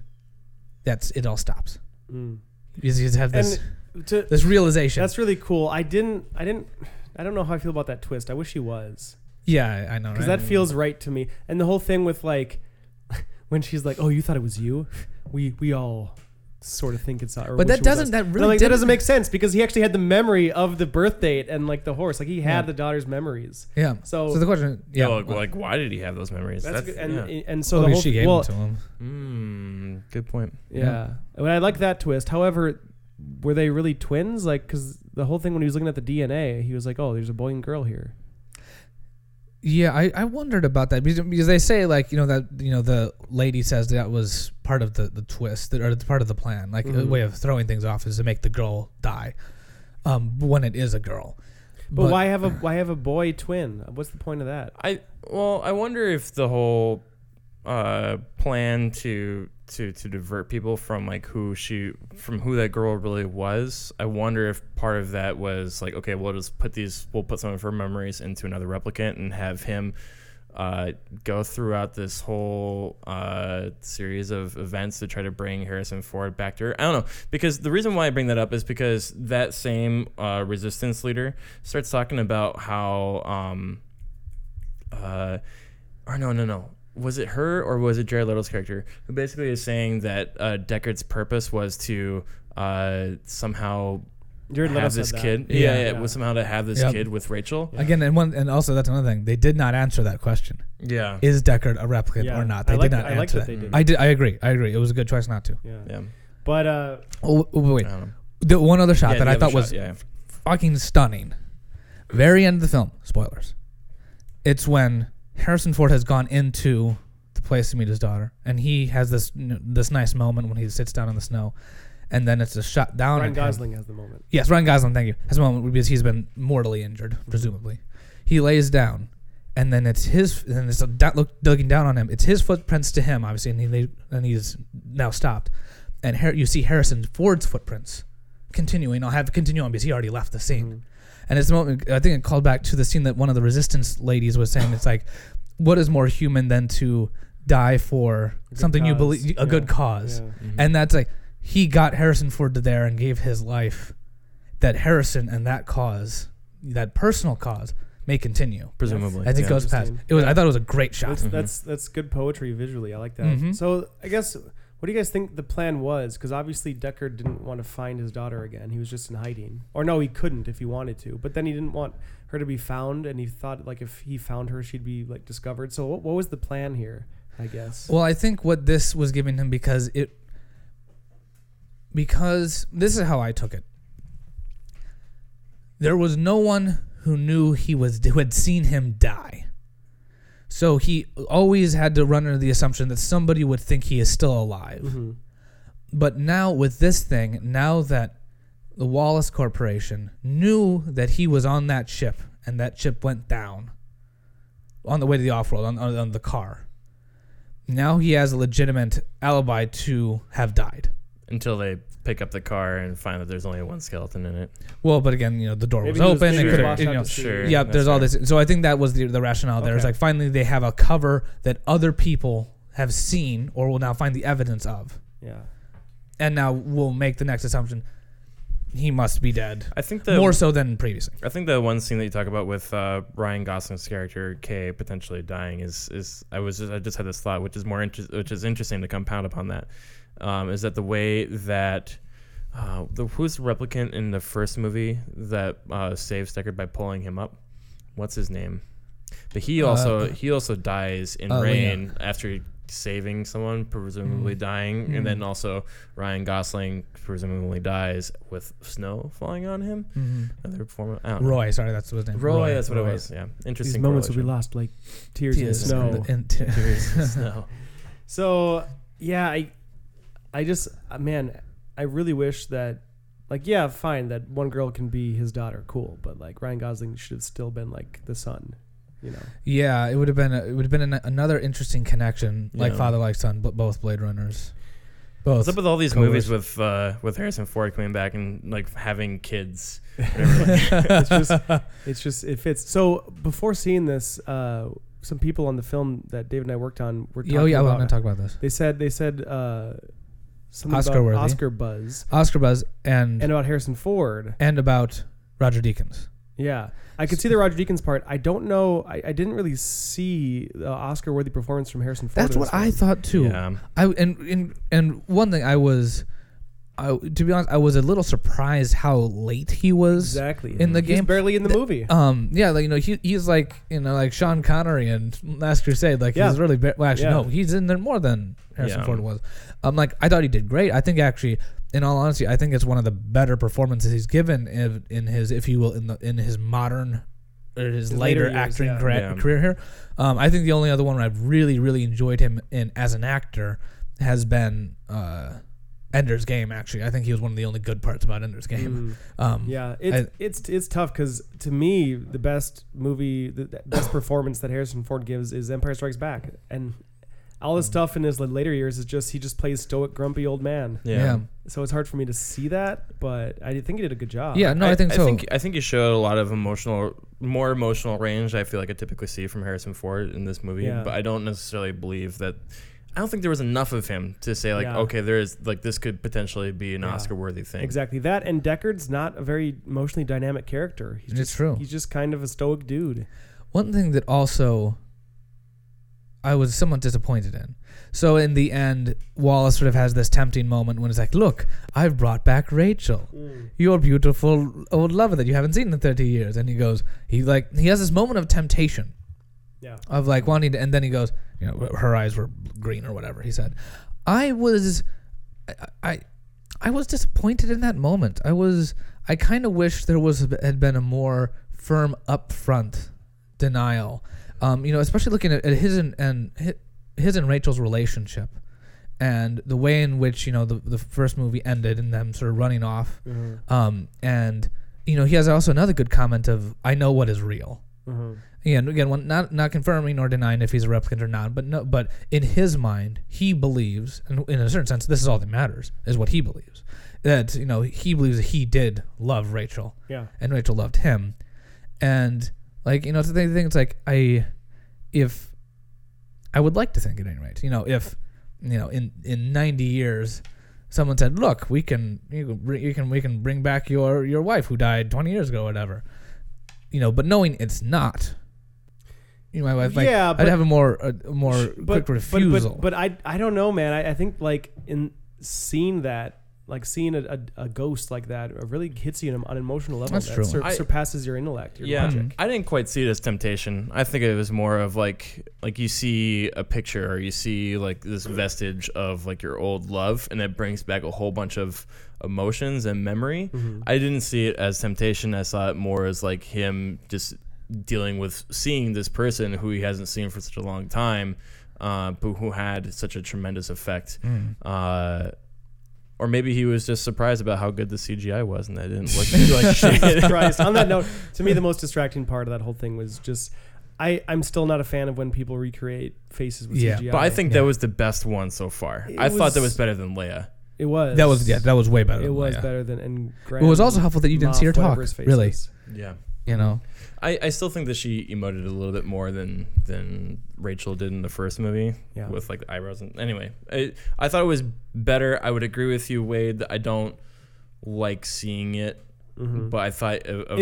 it all stops. Because you have this realization. That's really cool. I don't know how I feel about that twist. I wish he was. Yeah, I know, because that feels right to me. And the whole thing with like when she's like, "Oh, you thought it was you? We all sort of think it's. Or But wish that it was doesn't. us. That No, really like, that didn't- doesn't make sense because he actually had the memory of the birth date and like the horse. Like he had Yeah. the daughter's memories. Yeah. So the question. Yeah. Like why did he have those memories? that's good. And yeah. and so Well, the whole she gave well, them to him. Good point. yeah. And I like that twist. However, were they really twins? Like, because the whole thing when he was looking at the DNA, he was like, "Oh, there's a boy and girl here." Yeah, I wondered about that because they say like that the lady says that was part of the twist or part of the plan, like a way of throwing things off is to make the girl die, when it is a girl. But why have a boy twin? What's the point of that? I wonder if the whole plan to divert people from like who that girl really was. I wonder if part of that was like, okay, we'll put some of her memories into another replicant and have him go throughout this whole series of events to try to bring Harrison Ford back to her. I don't know, because the reason why I bring that up is because that same resistance leader starts talking about how no. Was it her or was it Jared Leto's character who basically is saying that Deckard's purpose was to somehow Jared Leto have said this that. kid? Yeah. Was somehow to have this kid with Rachel. Yeah. Again, and also that's another thing. They did not answer that question. Yeah. Is Deckard a replicant Yeah. or not? They did not I like answer that that. they did. I did. I agree. It was a good choice not to. Yeah. Yeah. But Wait. I don't know. The one other shot Yeah, that the I other thought shot, was yeah. fucking stunning. Very end of the film. Spoilers. It's when Harrison Ford has gone into the place to meet his daughter, and he has this nice moment when he sits down in the snow, and then it's a shot down. Ryan at him. Gosling has the moment. Yes, Ryan Gosling. Thank you. Has a moment because he's been mortally injured, presumably. He lays down, and then it's looking down on him. It's his footprints to him, obviously, and he's now stopped, and you see Harrison Ford's footprints continuing. I'll have to continue on because he already left the scene. Mm-hmm. And it's the moment, I think it called back to the scene that one of the resistance ladies was saying. It's like, what is more human than to die for something you believe, a good cause? Yeah. Mm-hmm. And that's like, he got Harrison Ford to there and gave his life that Harrison and that cause, that personal cause, may continue. Presumably. I think yeah. it goes past. Interesting. I thought it was a great shot. That's good poetry visually. I like that. Mhm. So I guess, what do you guys think the plan was? Because obviously Deckard didn't want to find his daughter again. He was just in hiding. Or no, he couldn't if he wanted to. But then he didn't want her to be found, and he thought like if he found her, she'd be like discovered. So what was the plan here? I guess. Well, I think what this was giving him because this is how I took it. There was no one who knew who had seen him die. So he always had to run under the assumption that somebody would think he is still alive. Mm-hmm. But now with this thing, now that the Wallace Corporation knew that he was on that ship and that ship went down on the way to the off-world on the car, now he has a legitimate alibi to have died. Until they pick up the car and find that there's only one skeleton in it. Well, but again, the door Maybe was he was- open. maybe It he could was have, washed out to sea. Sure. yeah, That's there's all fair. this. So I think that was the rationale there. It's Okay. like finally they have a cover that other people have seen or will now find the evidence of. Yeah. And now we'll make the next assumption. He must be dead. I think the More so than previously. I think the one scene that you talk about with Ryan Gosling's character Kay potentially dying is I just had this thought, which is which is interesting to compound upon that, is that the way that who's the replicant in the first movie that saves Deckard by pulling him up? What's his name? But he also dies in Rain after saving someone, presumably dying, and then also Ryan Gosling presumably dies with snow falling on him. Another form of, I don't know. Roy, sorry, that's his name. Roy, that's what it was. Yeah, interesting. These moments will be correlation. lost like tears in the snow. Tears in snow. So yeah, I just man, I really wish that fine that one girl can be his daughter, cool, but like Ryan Gosling should have still been like the son, Yeah, it would have been another interesting connection, like Yeah. father like son, but both Blade Runners. Both. What's up with all these co-workers. movies with Harrison Ford coming back and like having kids? It's just it fits. So before seeing this, some people on the film that David and I worked on were talking I'm about. going to talk about this. They said something Oscar about worthy. Oscar buzz Oscar buzz and about Harrison Ford. and about Roger Deakins. Yeah, I could see the Roger Deakins part. I don't know. I didn't really see the Oscar-worthy performance from Harrison Ford. That's in what this I one. thought too. Yeah. And one thing I was to be honest, I was a little surprised how late he was Exactly. in the He's game. barely in the movie. Yeah, like, he's like, like Sean Connery in Last Crusade. Like, he's really, well, actually, no, he's in there more than Harrison Ford was. Like, I thought he did great. I think actually, in all honesty, I think it's one of the better performances he's given in his, if you will, in his modern or his later years, acting yeah. career here. I think the only other one I've really, really enjoyed him in as an actor has been Ender's Game. Actually, I think he was one of the only good parts about Ender's Game. It's tough because to me the best movie, the best performance that Harrison Ford gives is Empire Strikes Back, and all the stuff in his later years is just he just plays stoic, grumpy old man. Yeah. So it's hard for me to see that, but I think he did a good job. Yeah, no, I think so. I think he showed a lot of more emotional range. I feel like I typically see from Harrison Ford in this movie, but I don't necessarily believe that. I don't think there was enough of him to say okay, there is this could potentially be an Oscar-worthy thing. Exactly that, and Deckard's not a very emotionally dynamic character. It's true. He's just kind of a stoic dude. One thing that also I was somewhat disappointed in. So in the end, Wallace sort of has this tempting moment when it's like, look, I've brought back Rachel, your beautiful old lover that you haven't seen in 30 years. And he goes, he has this moment of temptation. Yeah. Of like wanting to, and then he goes, her eyes were green or whatever he said. I was disappointed in that moment. I kind of wish there had been a more firm upfront denial. Especially looking at his and Rachel's relationship, and the way in which the first movie ended and them sort of running off. And he has also another good comment of, "I know what is real." Again, not confirming or denying if he's a replicant or not, but in his mind, he believes, and in a certain sense, this is all that matters, is what he believes. That he believes that he did love Rachel, and Rachel loved him, and. It's the thing. It's like if I would like to think at any rate, if in 90 years, someone said, "Look, we can bring back your wife who died 20 years ago, or whatever," but knowing it's not, my wife, I'd have a more quick refusal. But I don't know, man. I think in seeing that. Seeing a ghost like that really hits you on an emotional level. That's true. Surpasses your intellect, your logic. I didn't quite see it as temptation. I think it was more of like you see a picture or you see this vestige of your old love, and it brings back a whole bunch of emotions and memory. I didn't see it as temptation. I saw it more as him just dealing with seeing this person who he hasn't seen for such a long time, but who had such a tremendous effect. Or maybe he was just surprised about how good the CGI was, and that didn't look like shit. Jesus Christ. On that note, to me, the most distracting part of that whole thing was just, I'm still not a fan of when people recreate faces with CGI. But I think that was the best one so far. I thought that was better than Leia. It was. That was way better. It was Leia. better than. And it was also helpful that you didn't see her talk. Really. Yeah. I still think that she emoted a little bit more than Rachel did in the first movie with the eyebrows. Anyway, I thought it was better. I would agree with you, Wade. I don't like seeing it, but I thought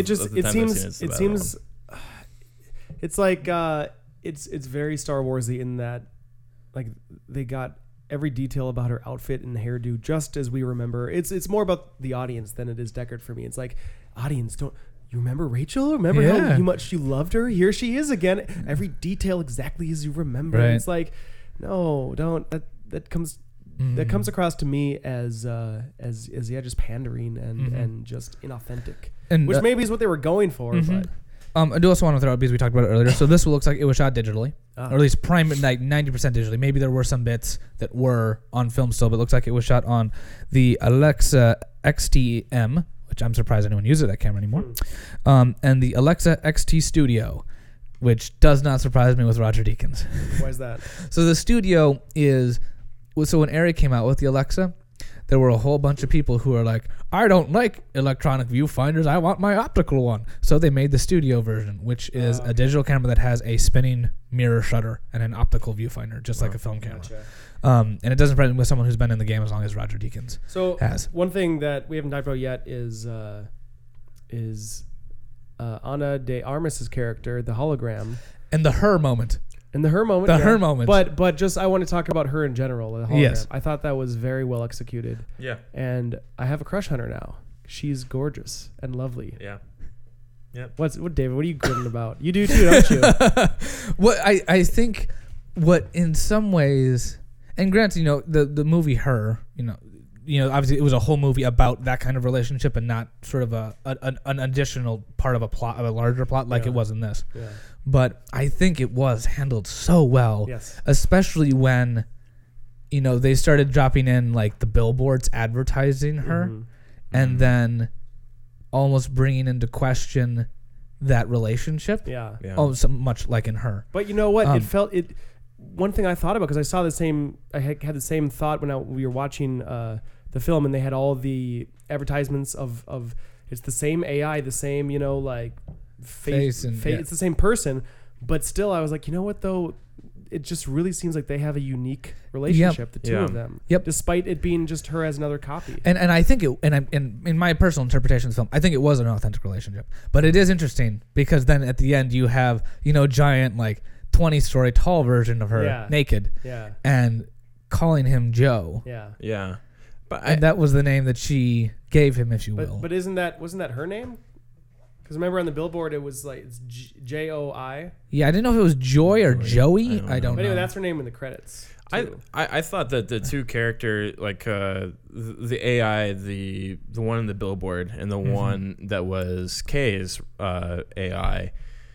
it's very Star Warsy in that they got every detail about her outfit and hairdo just as we remember. It's more about the audience than it is Deckard for me. It's like, audience, don't. You remember Rachel? Remember how much you loved her? Here she is again. Every detail exactly as you remember. Right. It's like, no, don't. That comes across to me as just pandering and just inauthentic. And which maybe is what they were going for. But I do also want to throw out, because we talked about it earlier. So this looks like it was shot digitally, or at least 90% digitally. Maybe there were some bits that were on film still, but it looks like it was shot on the Alexa XT-M, which I'm surprised anyone uses that camera anymore, and the Alexa XT Studio, which does not surprise me with Roger Deakins. Why is that? So the Studio is, so when Ari came out with the Alexa, there were a whole bunch of people who are like, I don't like electronic viewfinders, I want my optical one. So they made the Studio version, which is a digital camera that has a spinning mirror shutter and an optical viewfinder, just like a film camera. Gotcha. And it doesn't surprise me with someone who's been in the game as long as Roger Deakins has. One thing that we haven't talked about yet is Ana de Armas's character, the hologram. And the her moment. In the her moment. The her moment. But just I want to talk about her in general. The hologram. Yes. I thought that was very well executed. Yeah. And I have a crush on her now. She's gorgeous and lovely. Yeah. What David? What are you grinning about? You do too, don't you? What I think, what in some ways, and granted, the movie Her, obviously it was a whole movie about that kind of relationship and not sort of an additional part of a plot, of a larger plot like it was in this. Yeah. But I think it was handled so well, Yes. especially when, they started dropping in like the billboards advertising her, Mhm. and then almost bringing into question that relationship. Yeah. Yeah. Oh, so much like in Her. But you know what? One thing I thought about, because I saw the same. I had the same thought when we were watching the film, and they had all the advertisements of it's the same AI, the same like face and it's the same person, but still I was like, you know what though, it just really seems like they have a unique relationship, the two of them. Yep. Despite it being just her as another copy. And I think in my personal interpretation of the film, I think it was an authentic relationship. But it is interesting because then at the end you have giant like 20-story tall version of her naked, and calling him Joe. Yeah. Yeah. And that was the name that she gave him, if you will. But wasn't that her name? Because remember on the billboard it was like it's Joi. Yeah, I didn't know if it was Joy or Joey. I don't know. But anyway, that's her name in the credits. I thought that the two characters, like the AI, the one in the billboard and the one that was Kay's AI,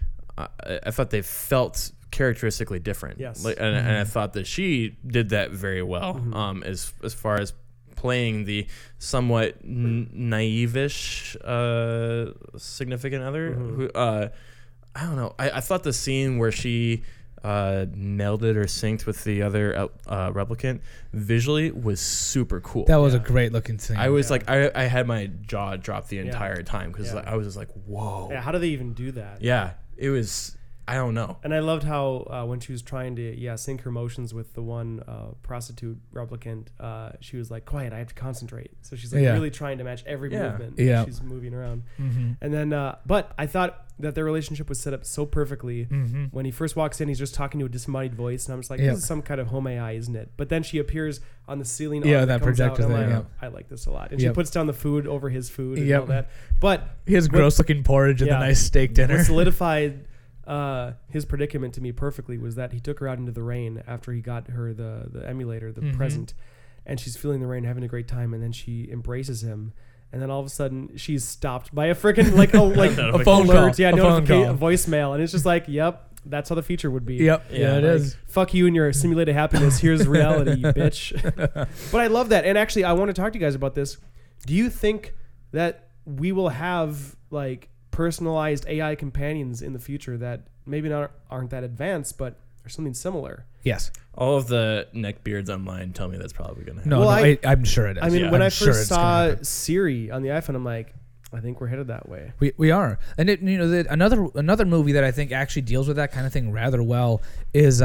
I thought they felt characteristically different. Yes. And I thought that she did that very well. As far as playing the somewhat naive-ish significant other who I don't know. I thought the scene where she melded or synced with the other replicant visually was super cool. That was a great looking scene. I was like, I had my jaw drop the entire time because I was just like, whoa. Yeah, how do they even do that? Yeah, it was. I don't know. And I loved how when she was trying to sync her motions with the one prostitute replicant, she was like, quiet, I have to concentrate. So she's like really trying to match every movement as she's moving around. And then, but I thought that their relationship was set up so perfectly. When he first walks in, he's just talking to a disembodied voice, and I'm just like, this is some kind of home AI, isn't it? But then she appears on the ceiling. That projector thing. I like this a lot. And she puts down the food over his food and all that. But he has gross looking porridge and a nice steak dinner. What solidified his predicament to me perfectly was that he took her out into the rain after he got her the emulator, the present, and she's feeling the rain, having a great time, and then she embraces him, and then all of a sudden she's stopped by a freaking a phone call, a voicemail, and it's just like, yep, that's how the future would be. It is. Fuck you and your simulated happiness. Here's reality, you bitch. But I love that, and actually, I want to talk to you guys about this. Do you think that we will have like personalized AI companions in the future that maybe aren't that advanced, but are something similar? Yes. All of the neck beards online tell me that's probably going to happen. No, I'm sure it is. I mean, when I first saw Siri on the iPhone, I'm like, I think we're headed that way. We are. And another movie that I think actually deals with that kind of thing rather well is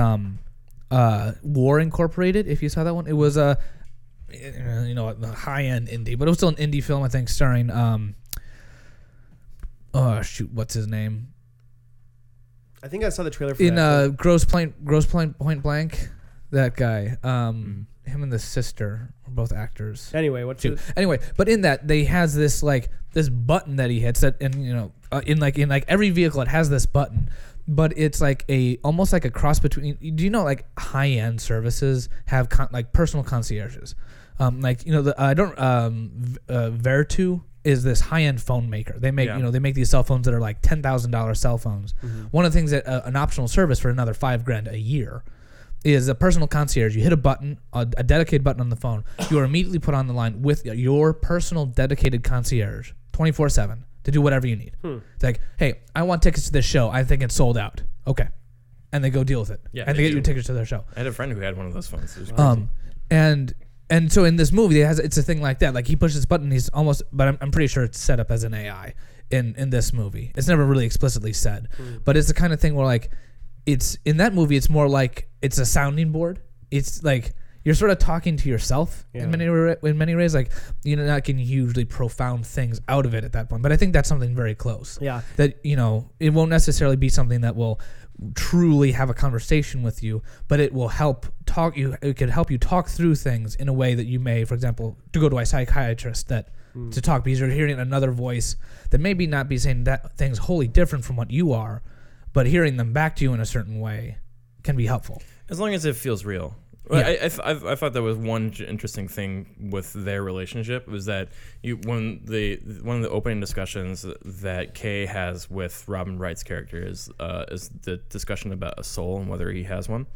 War Incorporated. If you saw that one, it was a high-end indie, but it was still an indie film, I think, starring what's his name? I think I saw the trailer for in Gross Point Blank. That guy, him and the sister were both actors. Anyway, but in that they has this this button that he hits that, and in every vehicle it has this button, but it's like almost like a cross between. Do you know like high end services have personal concierges, Vertu is this high-end phone maker. They make they make these cell phones that are like $10,000 cell phones. One of the things that an optional service for another $5,000 a year is a personal concierge. You hit a button, a dedicated button on the phone. You are immediately put on the line with your personal dedicated concierge, 24/7, to do whatever you need. It's like, hey, I want tickets to this show. I think it's sold out. Okay, and they go deal with it. Yeah, and they get you tickets to their show. I had a friend who had one of those phones. It was crazy. And so in this movie, it's a thing like that. Like he pushes this button, but I'm pretty sure it's set up as an AI in this movie. It's never really explicitly said, but it's the kind of thing where like, it's in that movie, it's more like it's a sounding board. It's like you're sort of talking to yourself Yeah. in many ways. Like, you're not getting hugely profound things out of it at that point. But I think that's something very close. Yeah. That, it won't necessarily be something that will truly have a conversation with you, but it will help talk you. It could help you talk through things in a way that you may, for example, to go to a psychiatrist to talk, because you're hearing another voice that maybe not be saying that things wholly different from what you are, but hearing them back to you in a certain way can be helpful. As long as it feels real. Yeah. I thought that was one interesting thing with their relationship was that one of the opening discussions that Kay has with Robin Wright's character is the discussion about a soul and whether he has one.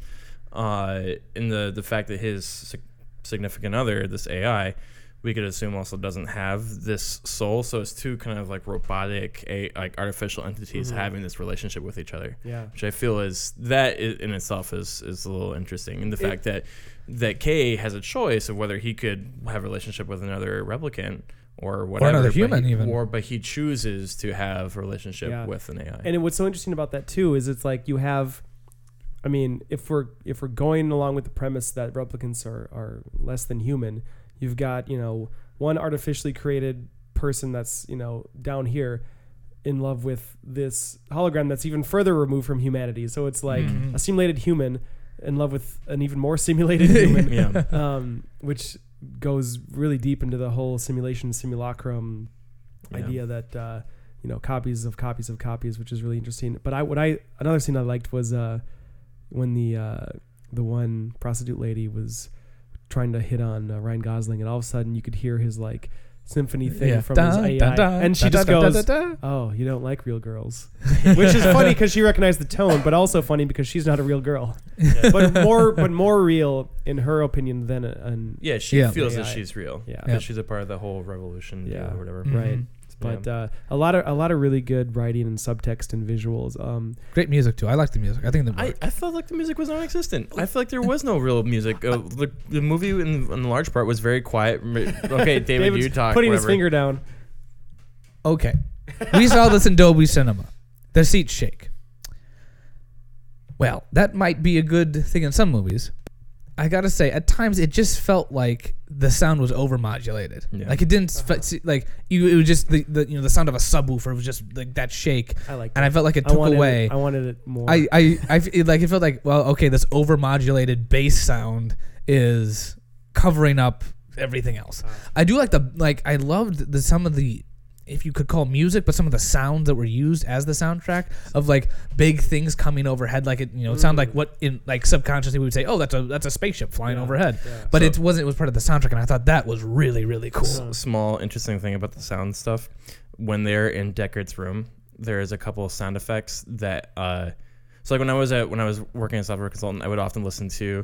In the fact that his significant other, this AI, we could assume also doesn't have this soul, so it's two kind of like robotic, like artificial entities having this relationship with each other. Yeah. Which I feel in itself is a little interesting, and the fact that Kay has a choice of whether he could have a relationship with another replicant or whatever, another human, but he chooses to have a relationship Yeah. with an AI. And what's so interesting about that too is it's like you have, I mean, if we're going along with the premise that replicants are less than human, you've got, one artificially created person that's, down here in love with this hologram that's even further removed from humanity. So it's like a simulated human in love with an even more simulated human, Yeah. Which goes really deep into the whole simulacrum idea that, copies of copies of copies, which is really interesting. But another scene I liked was when the one prostitute lady was trying to hit on Ryan Gosling, and all of a sudden you could hear his like symphony thing from his AI, and she just goes, "Oh, you don't like real girls," which is funny because she recognized the tone, but also funny because she's not a real girl, but more real in her opinion than she feels AI. that she's real, Yeah. because she's a part of the whole revolution, deal or whatever. right. But a lot of really good writing and subtext and visuals. Great music too. I like the music. I think I felt like the music was non-existent. I feel like there was no real music. The movie in large part was very quiet. Okay, David, you talk. Putting whatever. his finger down. Okay. We saw this in Dolby Cinema. The seats shake. Well, that might be a good thing in some movies. I gotta say, at times it just felt like the sound was overmodulated. Yeah. Like it didn't like it was just the sound of a subwoofer. It was just like that shake. I like, and I felt like it took away. I wanted it more. It felt like, well, okay, this overmodulated bass sound is covering up everything else. I do I loved some of the, if you could call music, but some of the sounds that were used as the soundtrack of like big things coming overhead, like it sounded like what in like subconsciously we would say, oh, that's a spaceship flying overhead, but it wasn't. It was part of the soundtrack, and I thought that was really, really cool. Small interesting thing about the sound stuff, when they're in Deckard's room, there is a couple of sound effects that so like when I was working as a software consultant, I would often listen to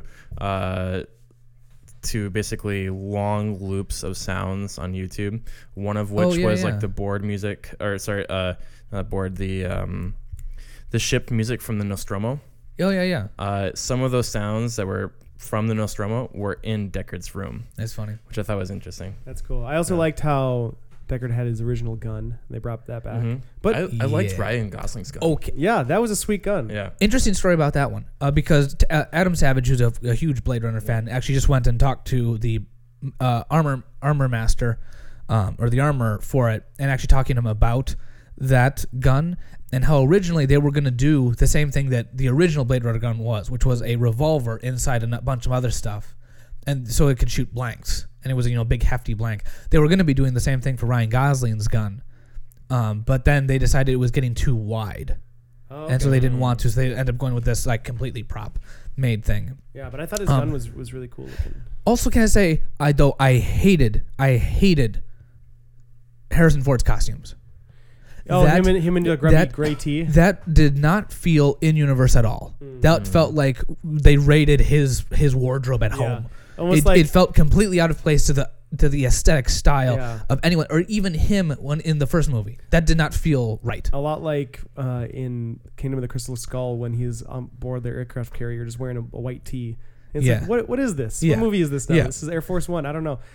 basically long loops of sounds on YouTube. One of which was like the board music, or sorry, not board, the ship music from the Nostromo. Oh yeah. Some of those sounds that were from the Nostromo were in Deckard's room. That's funny. Which I thought was interesting. That's cool. I also liked how Deckard had his original gun. They brought that back. Mm-hmm. But I liked Ryan Gosling's gun. Okay. Yeah, that was a sweet gun. Yeah. Interesting story about that one, because Adam Savage, who's a huge Blade Runner fan, actually just went and talked to the armor master, or the armor for it, and actually talking to him about that gun and how originally they were going to do the same thing that the original Blade Runner gun was, which was a revolver inside a bunch of other stuff, and so it could shoot blanks, and it was a big hefty blank. They were going to be doing the same thing for Ryan Gosling's gun, but then they decided it was getting too wide. Oh, and so they didn't want to, so they ended up going with this like completely prop made thing. Yeah, but I thought his gun was really cool looking. Also, can I say, I hated Harrison Ford's costumes. Oh, him in the grumpy gray tee. That did not feel in universe at all. That felt like they raided his wardrobe at home. Almost it felt completely out of place to the aesthetic style of anyone, or even him when in the first movie. That did not feel right. A lot like in Kingdom of the Crystal Skull when he's on board their aircraft carrier just wearing a white tee. It's like, what is this? What movie is this now? This is Air Force One. I don't know.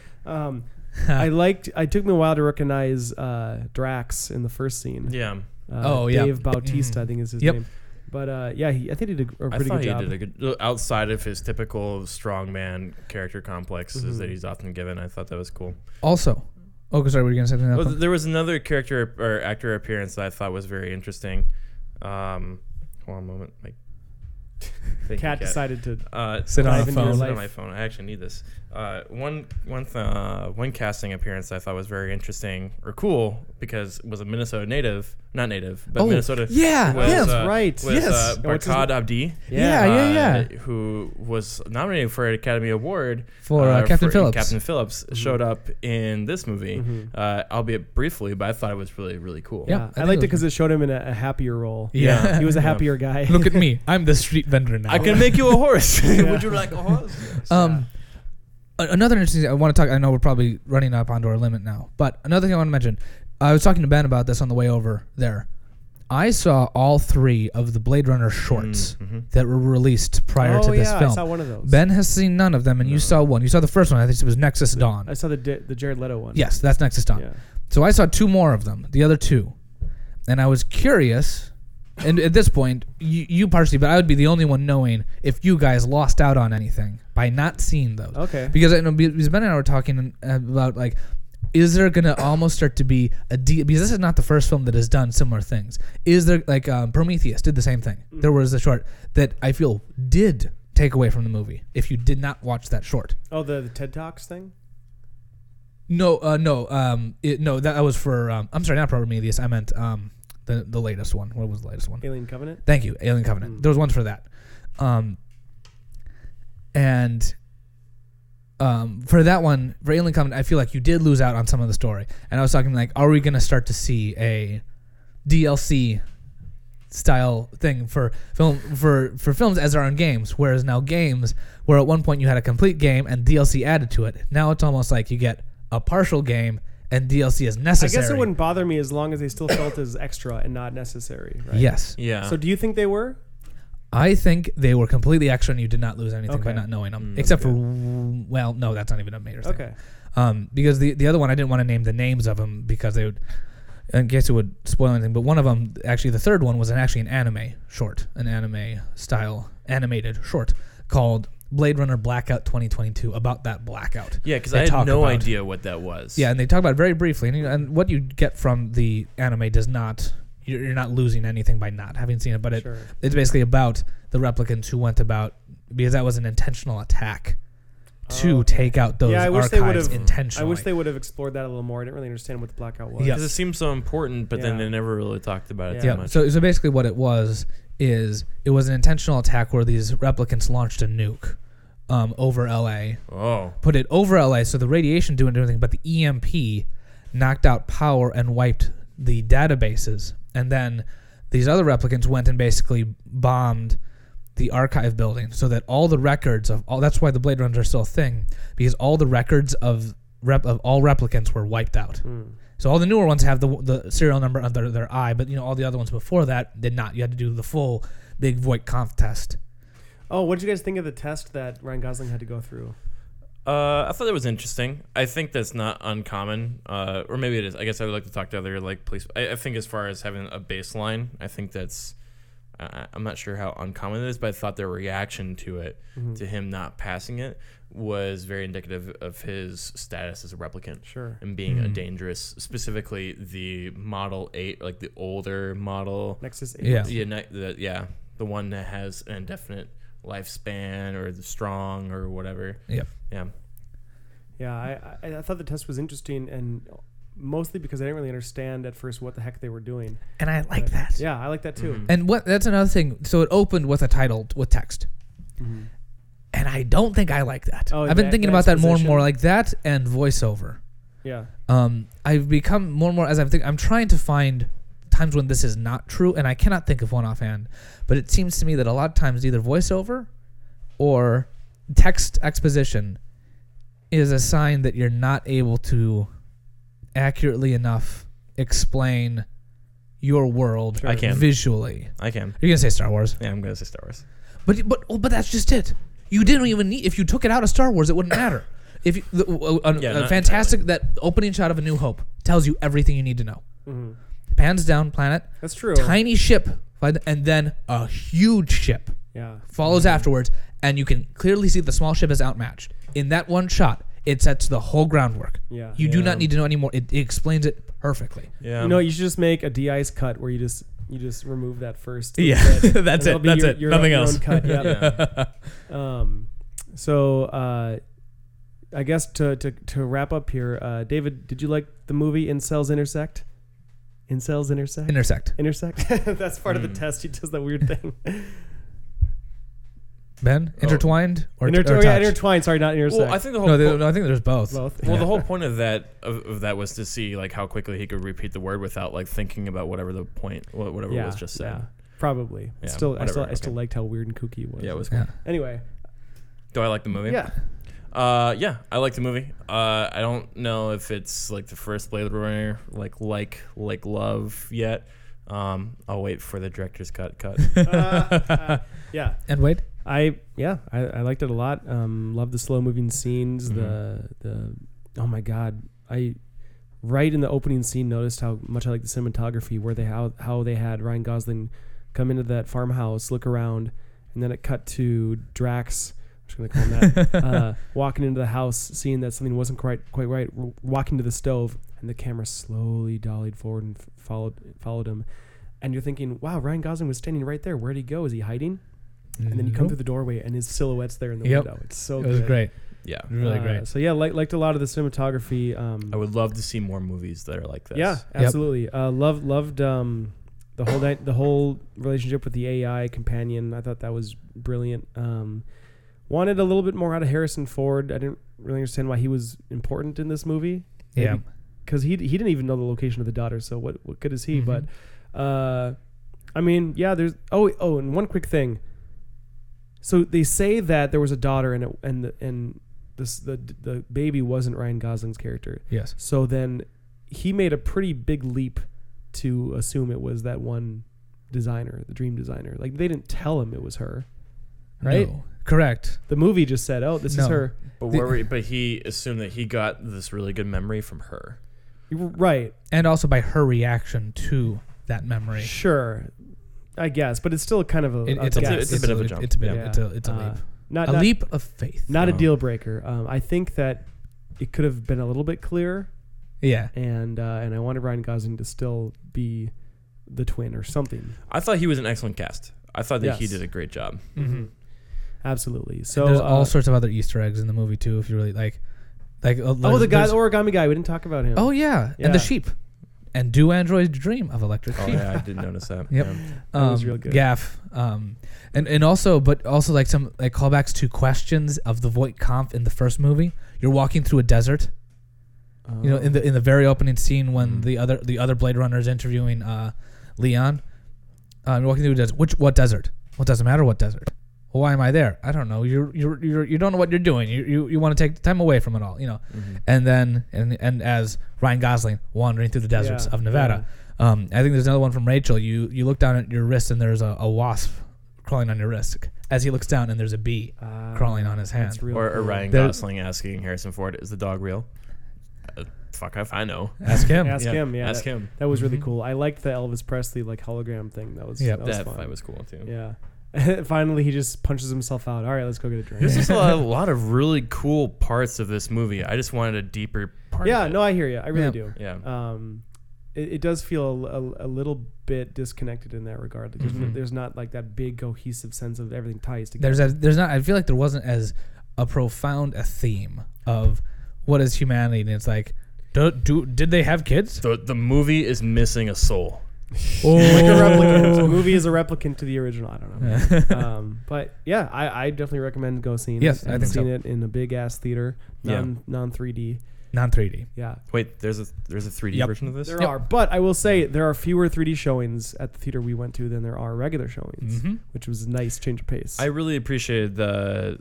It took me a while to recognize Drax in the first scene. Yeah. Dave Bautista, I think is his name. But yeah, I think he did a pretty good job. He did a good outside of his typical strongman character complexes that he's often given. I thought that was cool. Also, sorry, were you gonna say something else? Well, there was another character or actor appearance that I thought was very interesting. Hold on a moment, Cat decided to sit on a phone. Sit on my phone. I actually need this. One casting appearance that I thought was very interesting or cool because it was a Minnesota native, not native, but Minnesota. Yeah, was, right. Was, yes, Barkhad Abdi. Yeah. Who was nominated for an Academy Award for Captain Phillips. Captain Phillips showed up in this movie, albeit briefly, but I thought it was really, really cool. Yeah, I liked it because it showed him in a happier role. Yeah, he was a happier guy. Look at me, I'm the street vendor now. I can make you a horse. Would you like a horse? Yes. Another interesting thing I want to talk. I know we're probably running up onto our limit now, but another thing I want to mention. I was talking to Ben about this on the way over there. I saw all 3 of the Blade Runner shorts that were released prior to this film. I saw one of those. Ben has seen none of them, and you saw one. You saw the first one. I think it was Nexus Dawn. I saw the Jared Leto one. Yes, that's Nexus Dawn. Yeah. So I saw 2 more of them, the other 2, and I was curious. And at this point, you partially, but I would be the only one knowing if you guys lost out on anything by not seeing those. Okay. Because I know Ben and I were talking about like, is there gonna almost start to be because this is not the first film that has done similar things. Is there like Prometheus did the same thing? There was a short that I feel did take away from the movie if you did not watch that short. Oh, the TED Talks thing. No. That was for. I'm sorry, not Prometheus. I meant the latest one. What was the latest one? Alien Covenant. Thank you, Alien Covenant. There was one for that, and for that one, for Alien Covenant, I feel like you did lose out on some of the story. And I was talking like, are we going to start to see a DLC style thing for films as there are in games? Whereas now games, where at one point you had a complete game and DLC added to it, now it's almost like you get a partial game and DLC is necessary. I guess it wouldn't bother me as long as they still felt as extra and not necessary, right? Yes. Yeah. So do you think they were? I think they were completely extra and you did not lose anything by not knowing them. Except for, well, no, that's not even a major thing. Okay. Because the other one, I didn't want to name the names of them because they would, I guess it would spoil anything. But one of them, actually the third one, was actually an anime short, an anime style animated short called Blade Runner Blackout 2022, about that blackout. Yeah, because I had no idea what that was. Yeah, and they talk about it very briefly. And what you get from the anime does not, you're not losing anything by not having seen it. But it's basically about the replicants who went about, because that was an intentional attack to take out those archives intentionally. I wish they would have explored that a little more. I didn't really understand what the blackout was. Because it seemed so important, but then they never really talked about it too much. So basically what it was is it was an intentional attack where these replicants launched a nuke over LA. Oh. Put it over LA, so the radiation didn't do anything, but the EMP knocked out power and wiped the databases. And then these other replicants went and basically bombed the archive building so that all the records of all, that's why the Blade Runners are still a thing, because all the records of all replicants were wiped out. So all the newer ones have the serial number under their eye, but all the other ones before that did not. You had to do the full big void conf test. Oh, what did you guys think of the test that Ryan Gosling had to go through? I thought it was interesting. I think that's not uncommon, or maybe it is. I guess I would like to talk to other police. I think as far as having a baseline, I think that's. I'm not sure how uncommon it is, but I thought their reaction to it, to him not passing it, was very indicative of his status as a replicant. Sure. And being a dangerous, specifically the Model 8, like the older model. Nexus 8. Yeah. The one that has an indefinite lifespan or the strong or whatever. Yep. Yeah. Yeah, I thought the test was interesting, and mostly because I didn't really understand at first what the heck they were doing. And I like that. Yeah, I like that too. And that's another thing. So it opened with a title with text. And I don't think I like that. I've been thinking about that more and more, like that and voiceover. Yeah. I've become more and more, as I'm trying to find times when this is not true, and I cannot think of one offhand, but it seems to me that a lot of times either voiceover or text exposition is a sign that you're not able to accurately enough explain your world I can. visually. I can. You're gonna say Star Wars. Yeah, I'm gonna say Star Wars. But that's just it. You didn't even need. If you took it out of Star Wars, it wouldn't matter. If you, fantastic, that opening shot of A New Hope tells you everything you need to know. Pans down planet. That's true. Tiny ship and then a huge ship Yeah. follows afterwards, and you can clearly see the small ship is outmatched. In that one shot, it sets the whole groundwork. Yeah. You do not need to know anymore. It explains it perfectly. Yeah. You know, you should just make a de-ice cut where you just remove that first. Yeah, bit, and that's it'll it. be That's your- it. your Nothing own else. cut. Yeah. yeah. So I guess to wrap up here, David, did you like the movie Incels Intersect? Incels Intersect? Intersect. That's part of the test. He does that weird thing. Ben, intertwined or Yeah, touched? intertwined. Sorry, not intersect. Well, I think the whole No, I think there's both. Both. well, the whole point of that was to see like how quickly he could repeat the word without like thinking about whatever the point, whatever was just said. Yeah, probably. Yeah, I whatever, still liked how weird and kooky it was. Yeah, it was cool. Yeah. Anyway, Do I like the movie? yeah. Yeah, I like the movie. I don't know if it's like the first Blade Runner, like love yet. I'll wait for the director's cut. Yeah. And Wade? I liked it a lot. Loved the slow moving scenes. The oh my god, I right in the opening scene noticed how much I like the cinematography, where how they had Ryan Gosling come into that farmhouse, look around, and then it cut to Drax. I'm just gonna call him that. Walking into the house, seeing that something wasn't quite right, walking to the stove, and the camera slowly dollied forward and followed him. And you're thinking, wow, Ryan Gosling was standing right there. Where'd he go? Is he hiding? And then you come through the doorway, and his silhouette's there in the window. It's so It good. was great. Yeah, Really great. So yeah, liked a lot of the cinematography. I would love to see more movies that are like this. Yeah, absolutely. Loved the whole relationship with the AI companion. I thought that was brilliant. Wanted a little bit more out of Harrison Ford. I didn't really understand why he was important in this movie. Yeah. Because he didn't even know the location of the daughter. So what good is he? Mhm. But I mean, yeah. There's and one quick thing. So they say that there was a daughter and the baby wasn't Ryan Gosling's character. Yes. So then he made a pretty big leap to assume it was that one designer, the dream designer. Like they didn't tell him it was her, right? No. Correct. The movie just said, "Oh, this is her." But he assumed that he got this really good memory from her. Right. And also by her reaction to that memory. Sure. I guess, but it's still kind of a It's a guess. bit of a jump. It's a bit. Yeah. It's a leap. Not A leap of faith. Not a deal breaker. I think that it could have been a little bit clearer, Yeah. and I wanted Ryan Gosling to still be the twin or something. I thought he was an excellent cast. I thought that he Yes. did a great job. Mm-hmm. Absolutely. So There's all sorts of other Easter eggs in the movie too, if you really like. the guy, the origami guy. We didn't talk about him. Oh yeah, Yeah. and the sheep, and do androids dream of electric Oh sheep? yeah, I did notice that. Yep. Yeah. That was real good. Gaff. And also like some like callbacks to questions of the Voight Kampf in the first movie. You're walking through a desert. You know, in the very opening scene when the other Blade Runner is interviewing Leon. You're walking through a desert. What desert? Well, it doesn't matter what desert. Well, why am I there? I don't know. You don't know what you're doing. You want to take the time away from it all. You know. Mm-hmm. And then and as Ryan Gosling wandering through the deserts Yeah, of Nevada. I think there's another one from Rachel. You look down at your wrist and there's a wasp crawling on your wrist. As he looks down and there's a bee crawling on his hand. That's real Or cool. Ryan There- Gosling asking Harrison Ford, "Is the dog real?" Fuck if I know. Ask him. Ask him. Yeah, Ask him. That was really Mhm. cool. I liked the Elvis Presley like hologram thing. That was Yep. that was That fun. fight was cool too. Yeah. Finally, he just punches himself out. All right, let's go get a drink. This is a lot of really cool parts of this movie. I just wanted a deeper part. Yeah, of it. no, I hear you. I really do. Yeah. It does feel a little bit disconnected in that regard. Like, Mhm. there's not like that big cohesive sense of everything ties together. There's not. I feel like there wasn't as a profound a theme of what is humanity, and it's like, did they have kids? The movie is missing a soul. Oh. Like a replicant. The movie is a replicant to the original. I don't know. But yeah, I definitely recommend go seeing Yes, it. I I've think seen so. it in a big ass theater, Yeah. non 3D. Non 3D. Yeah, Wait, there's a 3D Yep. version of this? there Yep. are. But I will say there are fewer 3D showings at the theater we went to than there are regular showings, Mm-hmm. which was a nice change of pace. I really appreciated the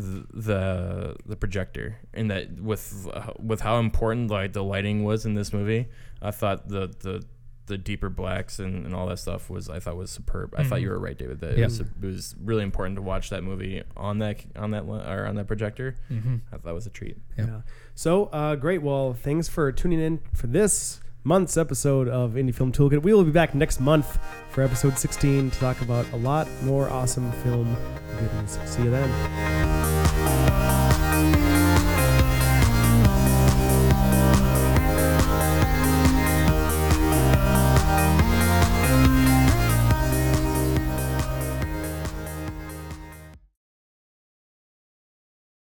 projector in that with how important like the lighting was in this movie. I thought the deeper blacks and all that stuff was superb. I thought you were right, David. That Yep. it was really important to watch that movie on that projector. Mm-hmm. I thought it was a treat. Yep. Yeah. So great. Well, thanks for tuning in for this month's episode of Indie Film Toolkit. We will be back next month for episode 16 to talk about a lot more awesome film goodies. See you then.